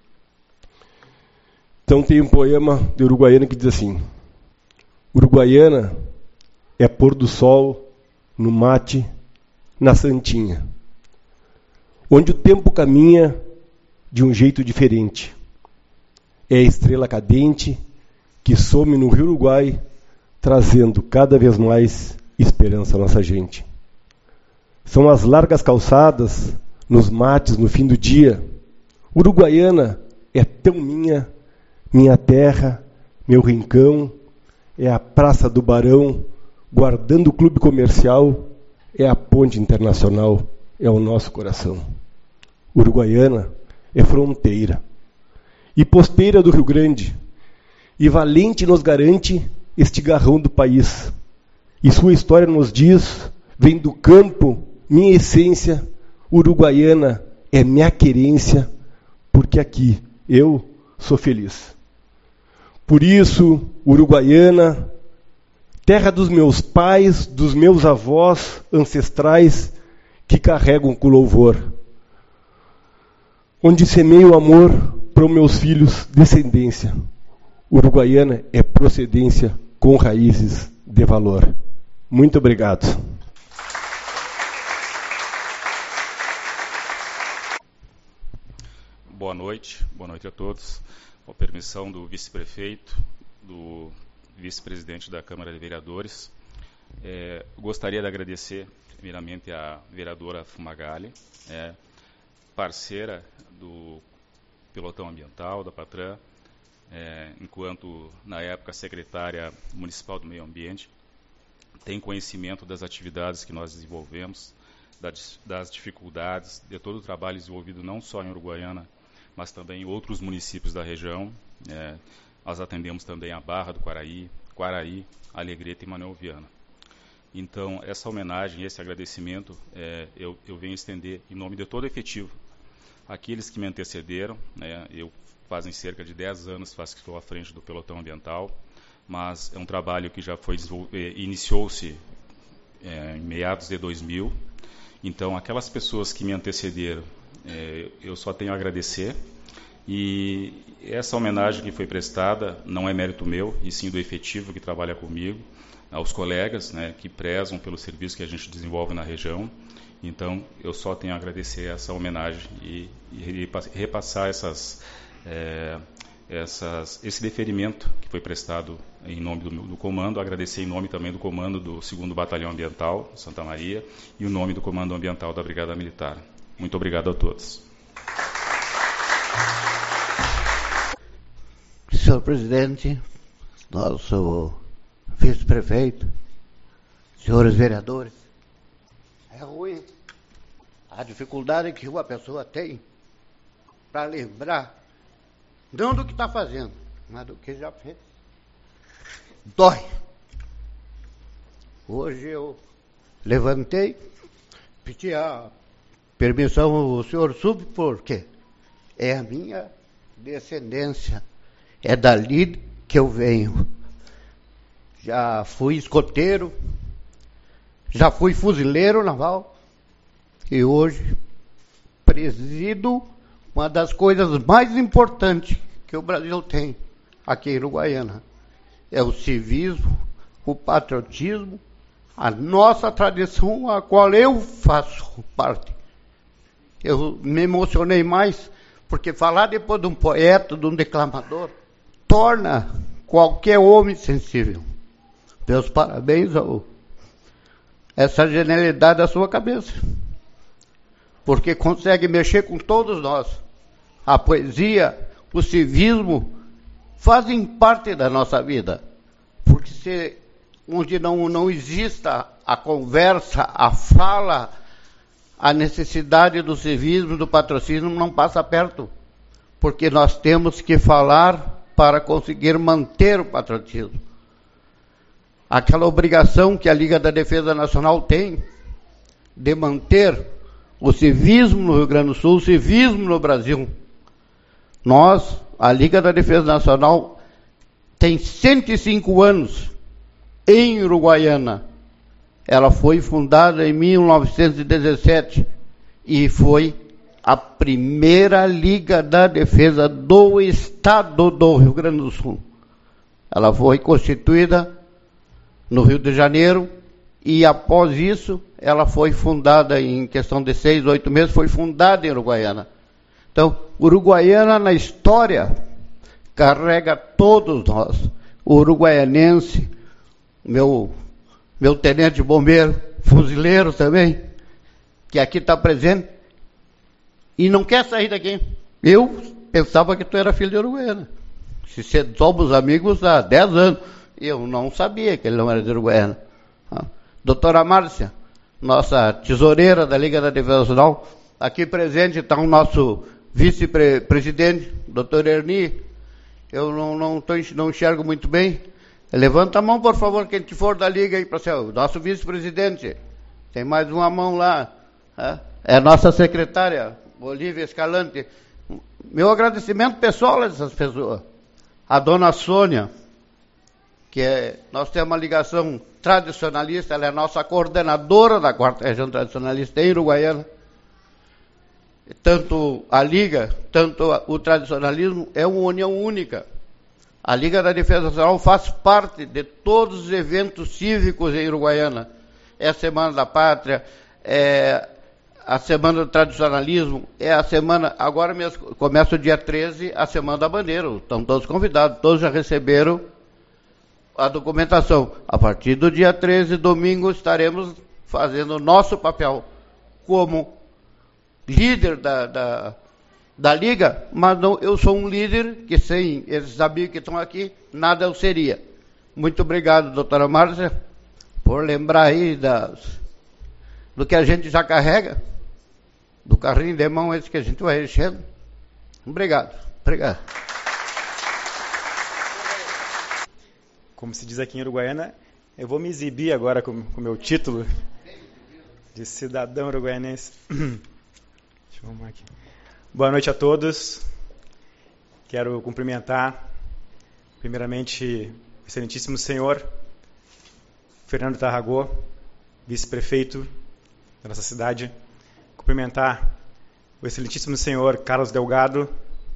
Então tem um poema de Uruguaiana que diz assim: Uruguaiana é pôr do sol no mate, na santinha, onde o tempo caminha de um jeito diferente. É a estrela cadente que some no Rio Uruguai, trazendo cada vez mais esperança à nossa gente. São as largas calçadas, nos mates no fim do dia. Uruguaiana é tão minha, minha terra, meu rincão, é a Praça do Barão, guardando o clube comercial, é a ponte internacional, é o nosso coração. Uruguaiana é fronteira e posteira do Rio Grande, e valente nos garante este garrão do país. E sua história nos diz, vem do campo, minha essência, Uruguaiana é minha querência, porque aqui eu sou feliz. Por isso, Uruguaiana, terra dos meus pais, dos meus avós ancestrais, que carregam com louvor, onde semeio o amor para os meus filhos, descendência. Uruguaiana é procedência com raízes de valor. Muito obrigado. Boa noite, boa noite a todos. Com a permissão do vice-prefeito, do vice-presidente da Câmara de Vereadores, é, gostaria de agradecer primeiramente à vereadora Fumagalli, é, parceira do Pelotão Ambiental, da Patran, é, enquanto, na época, secretária municipal do Meio Ambiente, tem conhecimento das atividades que nós desenvolvemos, das, das dificuldades, de todo o trabalho desenvolvido não só em Uruguaiana, mas também em outros municípios da região. É, nós atendemos também a Barra do Quaraí, Quaraí, Alegrete e Manuel Viana. Então, essa homenagem, esse agradecimento, é, eu, eu venho estender em nome de todo o efetivo. Aqueles que me antecederam, né, eu fazem cerca de dez anos faço que estou à frente do Pelotão Ambiental, mas é um trabalho que já foi iniciou-se é, em meados de dois mil. Então, aquelas pessoas que me antecederam, é, eu só tenho a agradecer. E essa homenagem que foi prestada não é mérito meu, e sim do efetivo que trabalha comigo, aos colegas, né, que prezam pelo serviço que a gente desenvolve na região. Então, eu só tenho a agradecer essa homenagem e, e repassar essas, é, essas, esse deferimento que foi prestado em nome do, do comando, agradecer em nome também do comando do segundo Batalhão Ambiental, Santa Maria, e o nome do Comando Ambiental da Brigada Militar. Muito obrigado a todos. Senhor presidente, nosso vice-prefeito, senhores vereadores, é ruim a dificuldade que uma pessoa tem para lembrar, não do que está fazendo, mas do que já fez. Dói. Hoje eu levantei, pedi a permissão ao senhor sub, porque é a minha descendência, é dali que eu venho. Já fui escoteiro, já fui fuzileiro naval, e hoje presido uma das coisas mais importantes que o Brasil tem aqui em Uruguaiana. É o civismo, o patriotismo, a nossa tradição, a qual eu faço parte. Eu me emocionei mais Porque falar depois de um poeta, de um declamador, torna qualquer homem sensível. Meus parabéns ao essa genialidade da sua cabeça. Porque consegue mexer com todos nós. A poesia, o civismo, fazem parte da nossa vida. Porque se onde não, não exista a conversa, a fala, a necessidade do civismo, do patrocínio, não passa perto. Porque nós temos que falar para conseguir manter o patriotismo. Aquela obrigação que a Liga da Defesa Nacional tem de manter o civismo no Rio Grande do Sul, o civismo no Brasil. Nós, a Liga da Defesa Nacional, tem cento e cinco anos em Uruguaiana. Ela foi fundada em mil novecentos e dezessete e foi a primeira Liga da Defesa do Estado do Rio Grande do Sul. Ela foi constituída no Rio de Janeiro e, após isso, ela foi fundada em questão de seis, oito meses, foi fundada em Uruguaiana. Então, Uruguaiana na história carrega todos nós. O uruguaianense, meu, meu tenente bombeiro, fuzileiro também, que aqui está presente, e não quer sair daqui. Eu pensava que tu era filho de Uruguaiana. Se somos amigos há dez anos. Eu não sabia que ele não era de Uruguaiana. Ah. Doutora Márcia, nossa tesoureira da Liga da Defesa Nacional, aqui presente está o nosso vice-presidente, doutor Erni. Eu não, não, tô, não enxergo muito bem. Levanta a mão, por favor, quem for da Liga aí para ser o nosso vice-presidente. Tem mais uma mão lá. Ah. É a nossa secretária, Olívia Escalante. Meu agradecimento pessoal a essas pessoas. A dona Sônia, que é, nós temos uma ligação tradicionalista, ela é a nossa coordenadora da quarta região tradicionalista em Uruguaiana. Tanto a Liga, tanto o tradicionalismo é uma união única. A Liga da Defesa Nacional faz parte de todos os eventos cívicos em Uruguaiana. É a Semana da Pátria, é a Semana do Tradicionalismo, é a semana, agora mesmo começa o dia treze, a Semana da Bandeira. Estão todos convidados, todos já receberam a documentação. A partir do dia treze, domingo, estaremos fazendo o nosso papel como líder da, da, da Liga, mas não, eu sou um líder que sem esses amigos que estão aqui, nada eu seria. Muito obrigado, doutora Márcia, por lembrar aí das, do que a gente já carrega, do carrinho de mão esse que a gente vai enchendo. Obrigado. Obrigado. Como se diz aqui em Uruguaiana, eu vou me exibir agora com o meu título de cidadão uruguaianense. Deixa eu arrumar aqui. Boa noite a todos. Quero cumprimentar, primeiramente, o excelentíssimo senhor Fernando Tarragó, vice-prefeito da nossa cidade. Cumprimentar o excelentíssimo senhor Carlos Delgado,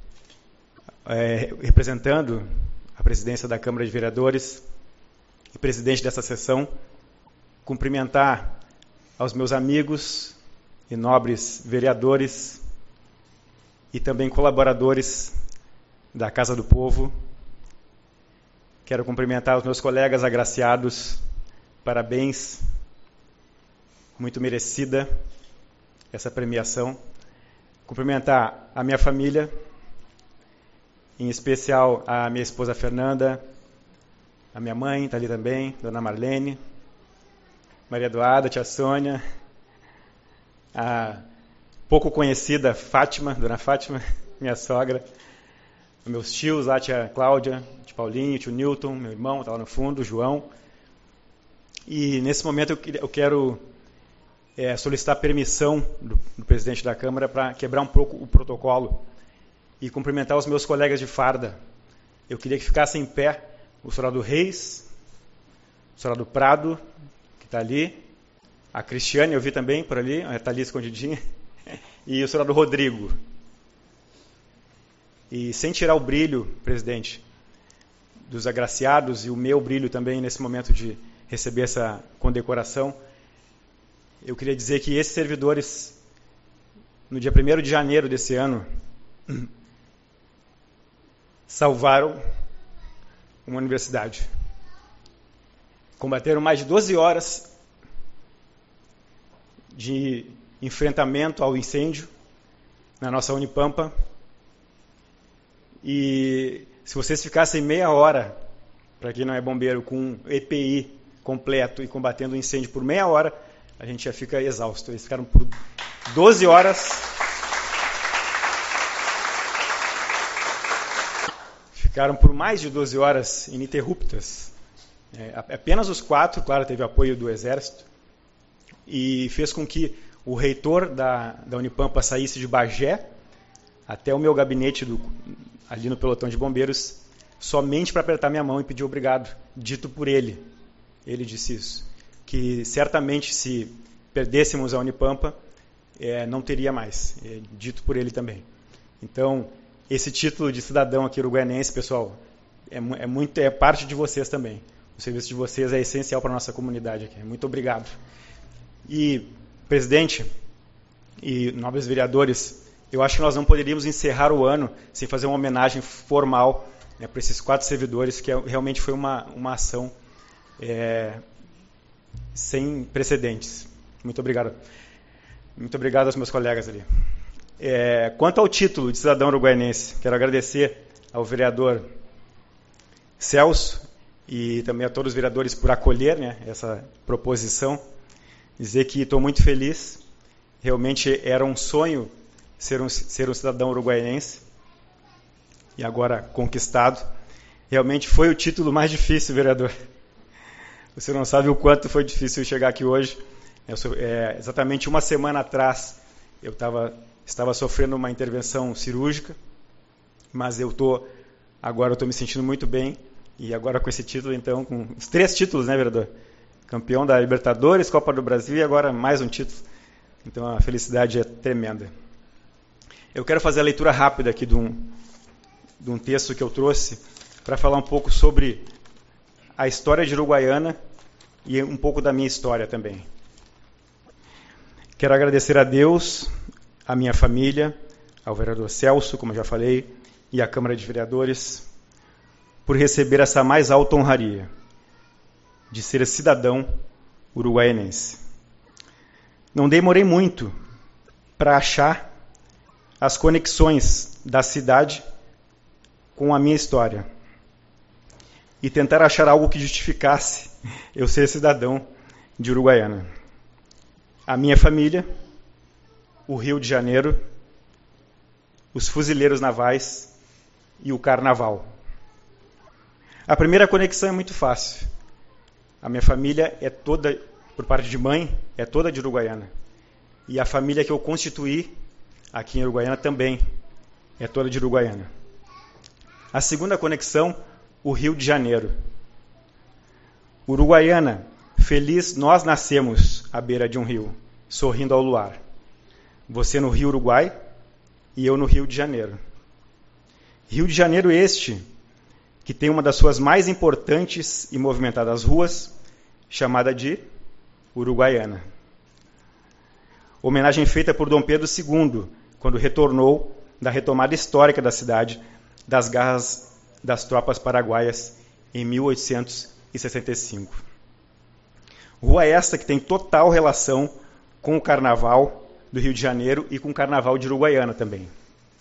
é, representando a presidência da Câmara de Vereadores e presidente dessa sessão. Cumprimentar aos meus amigos e nobres vereadores e também colaboradores da Casa do Povo. Quero cumprimentar os meus colegas agraciados. Parabéns, muito merecida essa premiação. Cumprimentar a minha família, em especial a minha esposa Fernanda, a minha mãe está ali também, Dona Marlene, Maria Eduarda, tia Sônia, a pouco conhecida Fátima, Dona Fátima, minha sogra, meus tios lá, tia Cláudia, tio Paulinho, tio Newton, meu irmão está lá no fundo, João. E nesse momento eu, eu quero é, solicitar permissão do, do presidente da Câmara para quebrar um pouco o protocolo e cumprimentar os meus colegas de farda. Eu queria que ficassem em pé o soldado Reis, o soldado Prado, que está ali, a Cristiane, eu vi também por ali, está ali escondidinha, e o soldado Rodrigo. E sem tirar o brilho, presidente, dos agraciados e o meu brilho também nesse momento de receber essa condecoração, eu queria dizer que esses servidores, no dia primeiro de janeiro desse ano, salvaram uma universidade. Combateram mais de doze horas de enfrentamento ao incêndio na nossa Unipampa. E se vocês ficassem meia hora, para quem não é bombeiro, com um E P I completo e combatendo o incêndio por meia hora, a gente já fica exausto. Eles ficaram por doze horas. Ficaram por mais de doze horas ininterruptas. É, apenas os quatro, claro, teve apoio do Exército, e fez com que o reitor da, da Unipampa saísse de Bagé até o meu gabinete do, ali no pelotão de bombeiros, somente para apertar minha mão e pedir obrigado, dito por ele. Ele disse isso, que certamente se perdêssemos a Unipampa, é, não teria mais, é, dito por ele também. Então, esse título de cidadão aqui uruguaianense, pessoal, é, é, muito, é parte de vocês também. O serviço de vocês é essencial para a nossa comunidade aqui. Muito obrigado. E, presidente e nobres vereadores, eu acho que nós não poderíamos encerrar o ano sem fazer uma homenagem formal, né, para esses quatro servidores, que realmente foi uma, uma ação é, sem precedentes. Muito obrigado. Muito obrigado aos meus colegas ali. É, quanto ao título de cidadão uruguaianense, quero agradecer ao vereador Celso e também a todos os vereadores por acolher, né, essa proposição. Dizer que estou muito feliz. Realmente era um sonho ser um, ser um cidadão uruguaianense e agora conquistado. Realmente foi o título mais difícil, vereador. Você não sabe o quanto foi difícil chegar aqui hoje. Eu sou, é, exatamente uma semana atrás eu tava, estava sofrendo uma intervenção cirúrgica, mas eu tô, agora estou me sentindo muito bem, e agora com esse título, então, com os três títulos, né, vereador? Campeão da Libertadores, Copa do Brasil e agora mais um título. Então a felicidade é tremenda. Eu quero fazer a leitura rápida aqui de um, de um texto que eu trouxe para falar um pouco sobre a história de Uruguaiana e um pouco da minha história também. Quero agradecer a Deus, a minha família, ao vereador Celso, como já falei, e à Câmara de Vereadores, por receber essa mais alta honraria de ser cidadão uruguaianense. Não demorei muito para achar as conexões da cidade com a minha história e tentar achar algo que justificasse eu ser cidadão de Uruguaiana. A minha família, o Rio de Janeiro, os fuzileiros navais e o carnaval. A primeira conexão é muito fácil. A minha família é toda, por parte de mãe, é toda de Uruguaiana. E a família que eu constituí aqui em Uruguaiana também é toda de Uruguaiana. A segunda conexão, o Rio de Janeiro. Uruguaiana, feliz nós nascemos à beira de um rio, sorrindo ao luar. Você no Rio Uruguai e eu no Rio de Janeiro. Rio de Janeiro este, que tem uma das suas mais importantes e movimentadas ruas, chamada de Uruguaiana. Homenagem feita por Dom Pedro segundo, quando retornou da retomada histórica da cidade das garras das tropas paraguaias em mil oitocentos e sessenta e cinco. Rua esta que tem total relação com o Carnaval do Rio de Janeiro e com o Carnaval de Uruguaiana também.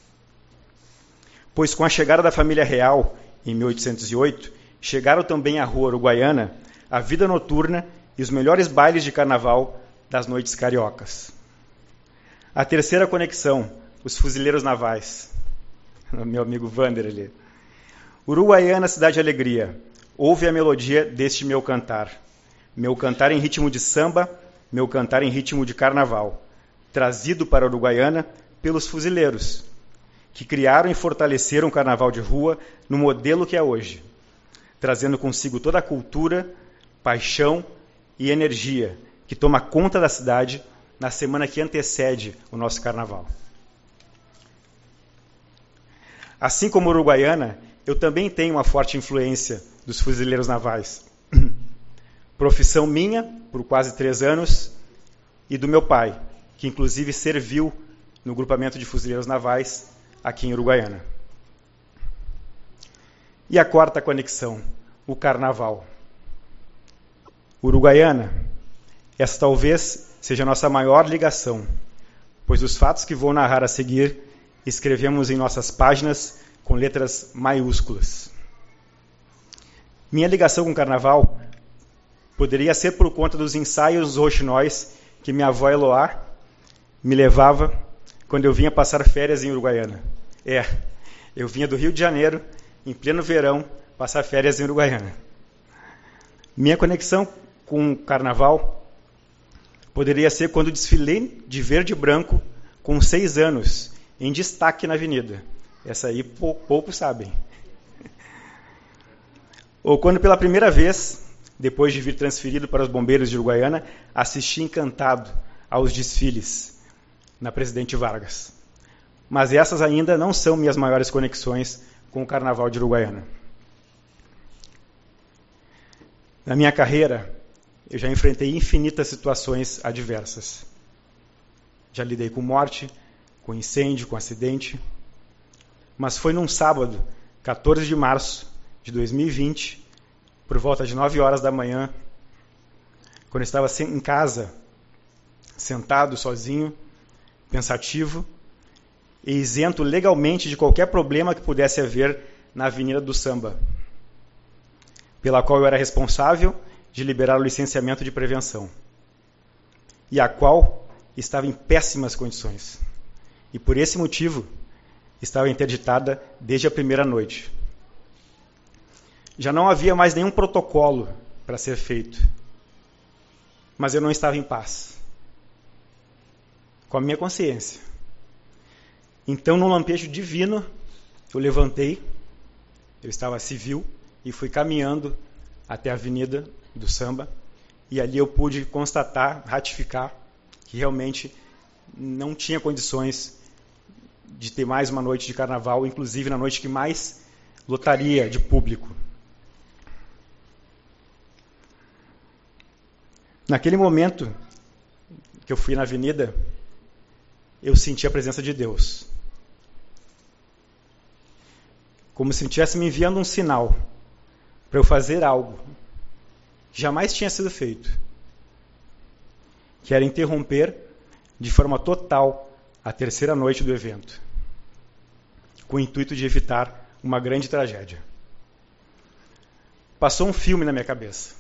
Pois com a chegada da família real em mil oitocentos e oito, chegaram também à Rua Uruguaiana a vida noturna e os melhores bailes de carnaval das noites cariocas. A terceira conexão, os fuzileiros navais. Meu amigo Vander ali. Uruguaiana, cidade de alegria. Ouve a melodia deste meu cantar. Meu cantar em ritmo de samba, meu cantar em ritmo de carnaval. Trazido para Uruguaiana pelos fuzileiros, que criaram e fortaleceram o carnaval de rua no modelo que é hoje, trazendo consigo toda a cultura, paixão e energia que toma conta da cidade na semana que antecede o nosso carnaval. Assim como Uruguaiana, eu também tenho uma forte influência dos fuzileiros navais. Profissão minha, por quase três anos, e do meu pai, que inclusive serviu no grupamento de fuzileiros navais aqui em Uruguaiana. E a quarta conexão, o Carnaval. Uruguaiana, essa talvez seja a nossa maior ligação, pois os fatos que vou narrar a seguir escrevemos em nossas páginas com letras maiúsculas. Minha ligação com o Carnaval poderia ser por conta dos ensaios roxinóis que minha avó Eloá me levava quando eu vinha passar férias em Uruguaiana. É, eu vinha do Rio de Janeiro, em pleno verão, passar férias em Uruguaiana. Minha conexão com o Carnaval poderia ser quando desfilei de verde e branco com seis anos, em destaque na avenida. Essa aí pou, poucos sabem. Ou quando pela primeira vez, depois de vir transferido para os bombeiros de Uruguaiana, assisti encantado aos desfiles na Presidente Vargas. Mas essas ainda não são minhas maiores conexões com o Carnaval de Uruguaiana. Na minha carreira, eu já enfrentei infinitas situações adversas. Já lidei com morte, com incêndio, com acidente. Mas foi num sábado, quatorze de março de dois mil e vinte, por volta de nove horas da manhã, quando eu estava em casa, sentado, sozinho, pensativo, e isento legalmente de qualquer problema que pudesse haver na Avenida do Samba, pela qual eu era responsável de liberar o licenciamento de prevenção, e a qual estava em péssimas condições. E por esse motivo, estava interditada desde a primeira noite. Já não havia mais nenhum protocolo para ser feito, mas eu não estava em paz com a minha consciência. Então, num lampejo divino, eu levantei, eu estava civil, e fui caminhando até a Avenida do Samba, e ali eu pude constatar, ratificar, que realmente não tinha condições de ter mais uma noite de carnaval, inclusive na noite que mais lotaria de público. Naquele momento que eu fui na avenida, eu senti a presença de Deus. Como se estivesse me enviando um sinal para eu fazer algo que jamais tinha sido feito, que era interromper de forma total a terceira noite do evento, com o intuito de evitar uma grande tragédia. Passou um filme na minha cabeça.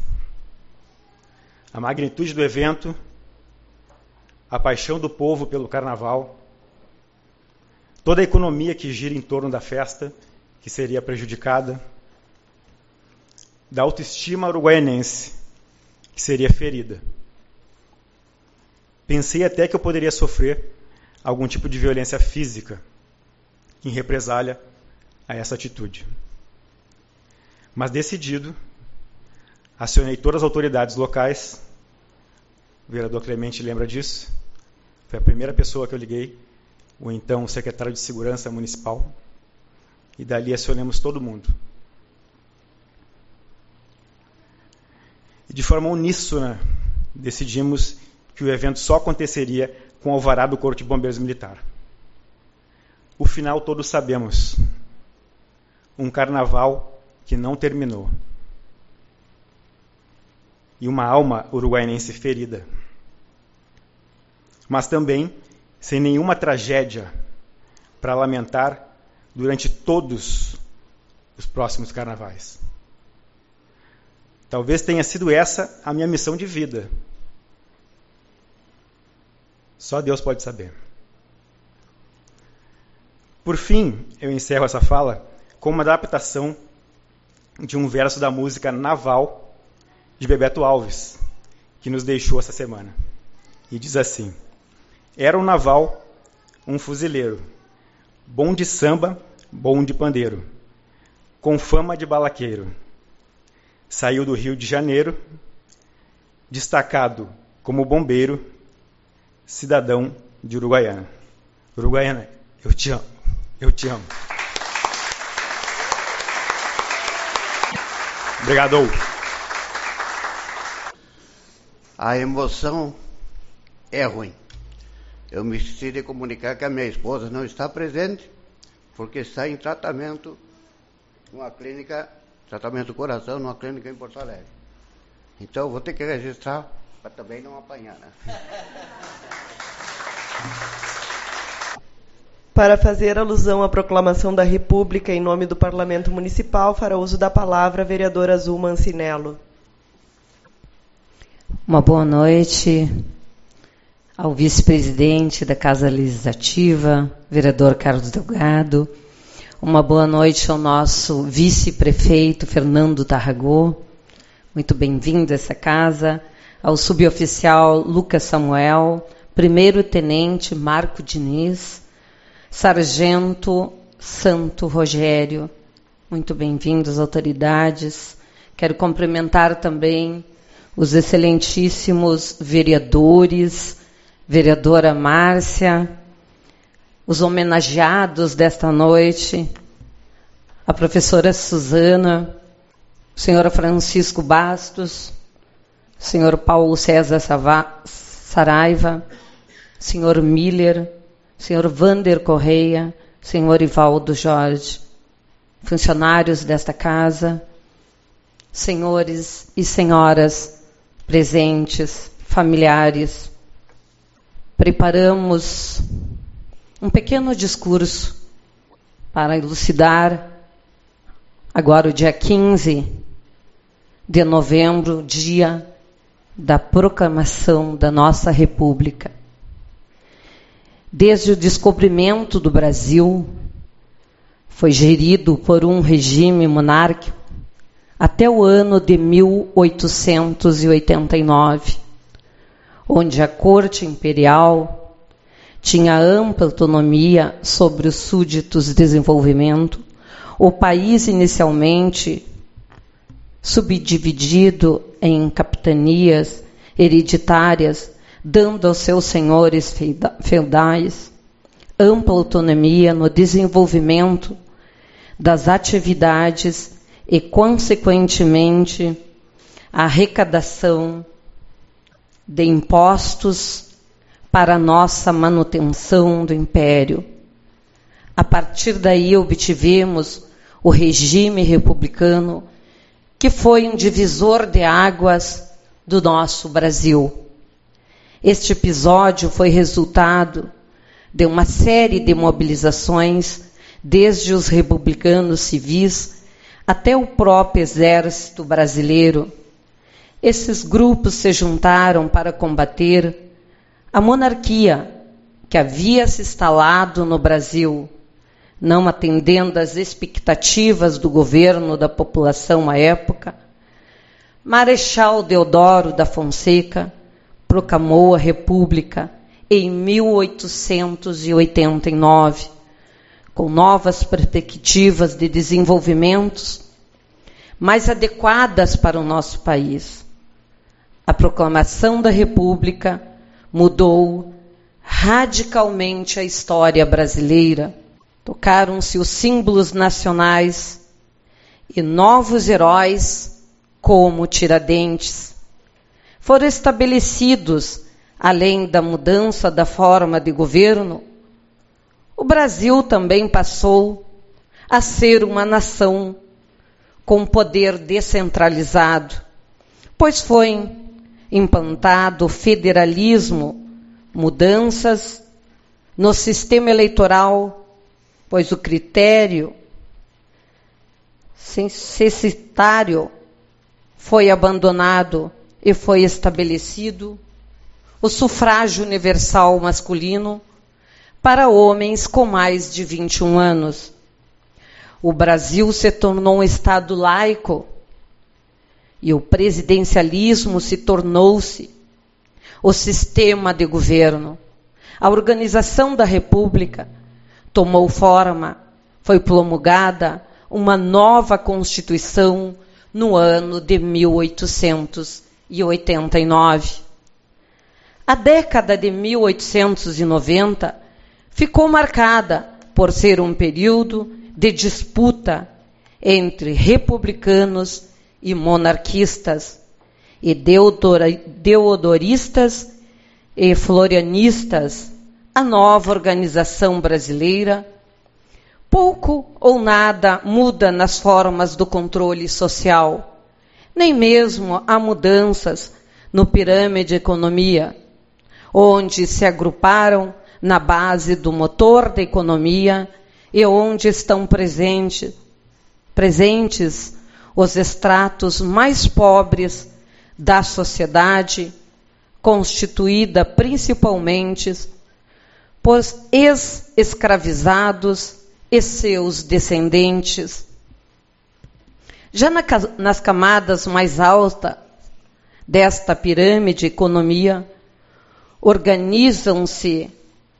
A magnitude do evento, a paixão do povo pelo carnaval, toda a economia que gira em torno da festa, que seria prejudicada, da autoestima uruguaianense, que seria ferida. Pensei até que eu poderia sofrer algum tipo de violência física em represália a essa atitude. Mas decidido, acionei todas as autoridades locais. O vereador Clemente lembra disso. Foi a primeira pessoa que eu liguei, o então secretário de Segurança Municipal. E dali acionamos todo mundo. E de forma uníssona, decidimos que o evento só aconteceria com o alvará do Corpo de Bombeiros Militar. O final todos sabemos. Um carnaval que não terminou. E uma alma uruguaianense ferida. Mas também sem nenhuma tragédia para lamentar durante todos os próximos carnavais. Talvez tenha sido essa a minha missão de vida. Só Deus pode saber. Por fim, eu encerro essa fala com uma adaptação de um verso da música Naval, de Bebeto Alves, que nos deixou essa semana. E diz assim: era um naval, um fuzileiro, bom de samba, bom de pandeiro, com fama de balaqueiro. Saiu do Rio de Janeiro, destacado como bombeiro, cidadão de Uruguaiana. Uruguaiana, eu te amo, eu te amo. Obrigado. A emoção é ruim. Eu me esqueci de comunicar que a minha esposa não está presente, porque está em tratamento numa clínica, tratamento do coração, numa clínica em Porto Alegre. Então, vou ter que registrar para também não apanhar, né? Para fazer alusão à proclamação da República em nome do Parlamento Municipal, fará uso da palavra a vereadora Azul Mancinello. Uma boa noite ao vice-presidente da Casa Legislativa, vereador Carlos Delgado. Uma boa noite ao nosso vice-prefeito, Fernando Tarragó. Muito bem-vindo a essa casa. Ao suboficial Lucas Samuel, primeiro-tenente Marco Diniz, sargento Santo Rogério. Muito bem-vindos, autoridades. Quero cumprimentar também os excelentíssimos vereadores, vereadora Márcia, os homenageados desta noite, a professora Suzana, o senhor Francisco Bastos, o senhor Paulo César Saraiva, o senhor Miller, o senhor Vander Correia, o senhor Ivaldo Jorge, funcionários desta casa, senhores e senhoras presentes, familiares. Preparamos um pequeno discurso para elucidar agora o dia quinze de novembro, dia da proclamação da nossa República. Desde o descobrimento do Brasil, foi gerido por um regime monárquico até o ano de mil oitocentos e oitenta e nove, onde a corte imperial tinha ampla autonomia sobre os súditos de desenvolvimento. O país inicialmente subdividido em capitanias hereditárias, dando aos seus senhores feudais ampla autonomia no desenvolvimento das atividades e, consequentemente, a arrecadação de impostos para a nossa manutenção do império. A partir daí obtivemos o regime republicano, que foi um divisor de águas do nosso Brasil. Este episódio foi resultado de uma série de mobilizações, desde os republicanos civis até o próprio exército brasileiro. Esses grupos se juntaram para combater a monarquia que havia se instalado no Brasil, não atendendo às expectativas do governo da população à época. Marechal Deodoro da Fonseca proclamou a República em mil oitocentos e oitenta e nove, com novas perspectivas de desenvolvimento mais adequadas para o nosso país. A proclamação da República mudou radicalmente a história brasileira. Tocaram-se os símbolos nacionais e novos heróis como Tiradentes foram estabelecidos. Além da mudança da forma de governo, o Brasil também passou a ser uma nação com poder descentralizado, pois foi implantado o federalismo, mudanças no sistema eleitoral, pois o critério censitário foi abandonado e foi estabelecido o sufrágio universal masculino para homens com mais de vinte e um anos. O Brasil se tornou um Estado laico e o presidencialismo se tornou-se o sistema de governo. A organização da República tomou forma, foi promulgada uma nova Constituição no ano de mil oitocentos e oitenta e nove. A década de mil oitocentos e noventa ficou marcada por ser um período de disputa entre republicanos e monarquistas, e deodoristas e florianistas. A nova organização brasileira pouco ou nada muda nas formas do controle social. Nem mesmo há mudanças no pirâmide economia, onde se agruparam na base do motor da economia e onde estão presente, presentes os estratos mais pobres da sociedade, constituída principalmente por ex-escravizados e seus descendentes. Já na, nas camadas mais altas desta pirâmide economia, organizam-se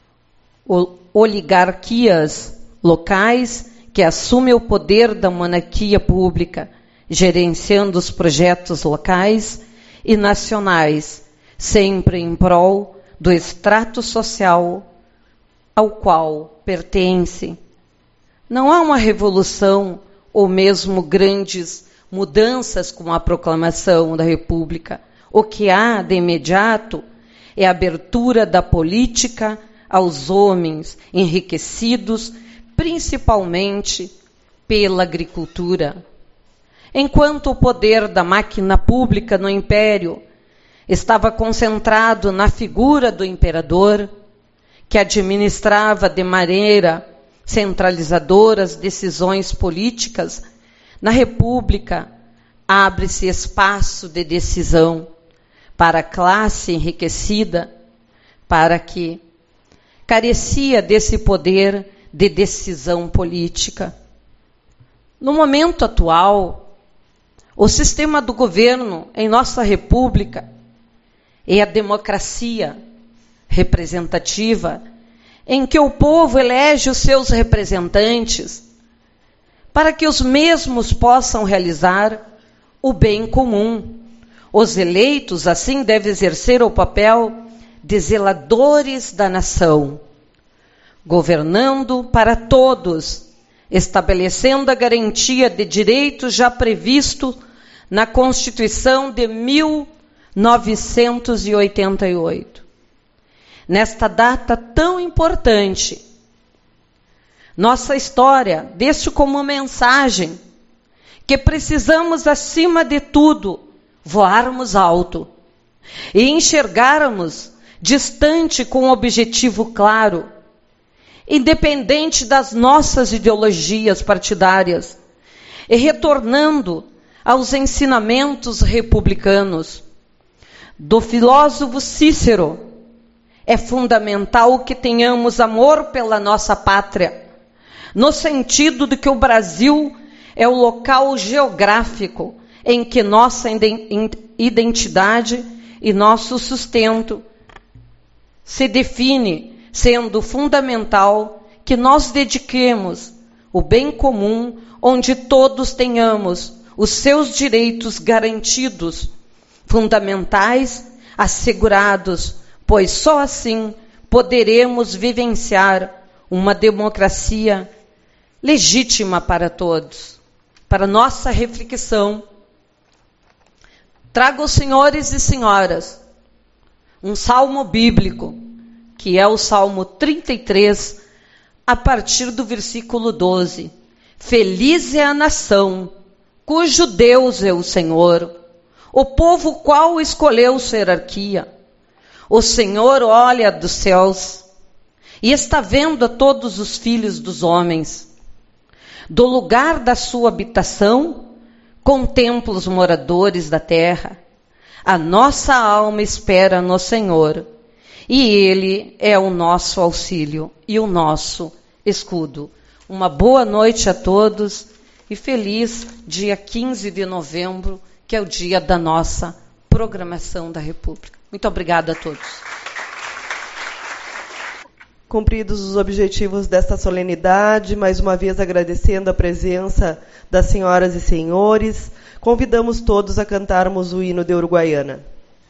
oligarquias locais que assumem o poder da monarquia pública, gerenciando os projetos locais e nacionais, sempre em prol do extrato social ao qual pertence. Não há uma revolução ou mesmo grandes mudanças com a proclamação da República. O que há de imediato é a abertura da política aos homens enriquecidos, principalmente pela agricultura. Enquanto o poder da máquina pública no Império estava concentrado na figura do imperador, que administrava de maneira centralizadora as decisões políticas, na República abre-se espaço de decisão para a classe enriquecida, para que carecia desse poder de decisão política. No momento atual, o sistema do governo em nossa República é a democracia representativa, em que o povo elege os seus representantes para que os mesmos possam realizar o bem comum. Os eleitos, assim, devem exercer o papel de zeladores da nação, governando para todos, estabelecendo a garantia de direitos já previsto na Constituição de mil novecentos e oitenta e oito. Nesta data tão importante, nossa história deixa como mensagem que precisamos, acima de tudo, voarmos alto e enxergarmos distante com um objetivo claro, independente das nossas ideologias partidárias, e retornando aos ensinamentos republicanos do filósofo Cícero. É fundamental que tenhamos amor pela nossa pátria, no sentido de que o Brasil é o local geográfico em que nossa identidade e nosso sustento se define, sendo fundamental que nós dediquemos o bem comum, onde todos tenhamos os seus direitos garantidos, fundamentais, assegurados, pois só assim poderemos vivenciar uma democracia legítima para todos. Para nossa reflexão, trago aos senhores e senhoras um salmo bíblico, que é o Salmo trinta e três, a partir do versículo doze. Feliz é a nação, cujo Deus é o Senhor, o povo qual escolheu sua hierarquia. O Senhor olha dos céus e está vendo a todos os filhos dos homens. Do lugar da sua habitação, contempla os moradores da terra. A nossa alma espera no Senhor, e Ele é o nosso auxílio e o nosso escudo. Uma boa noite a todos e feliz dia quinze de novembro, que é o dia da nossa programação da República. Muito obrigada a todos. Cumpridos os objetivos desta solenidade, mais uma vez agradecendo a presença das senhoras e senhores, convidamos todos a cantarmos o hino de Uruguaiana.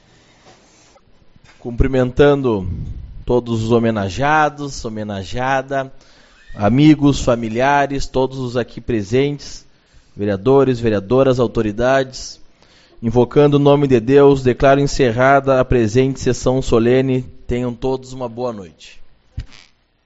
Cumprimentando todos os homenageados, homenageada, amigos, familiares, todos os aqui presentes, vereadores, vereadoras, autoridades. Invocando o nome de Deus, declaro encerrada a presente sessão solene. Tenham todos uma boa noite.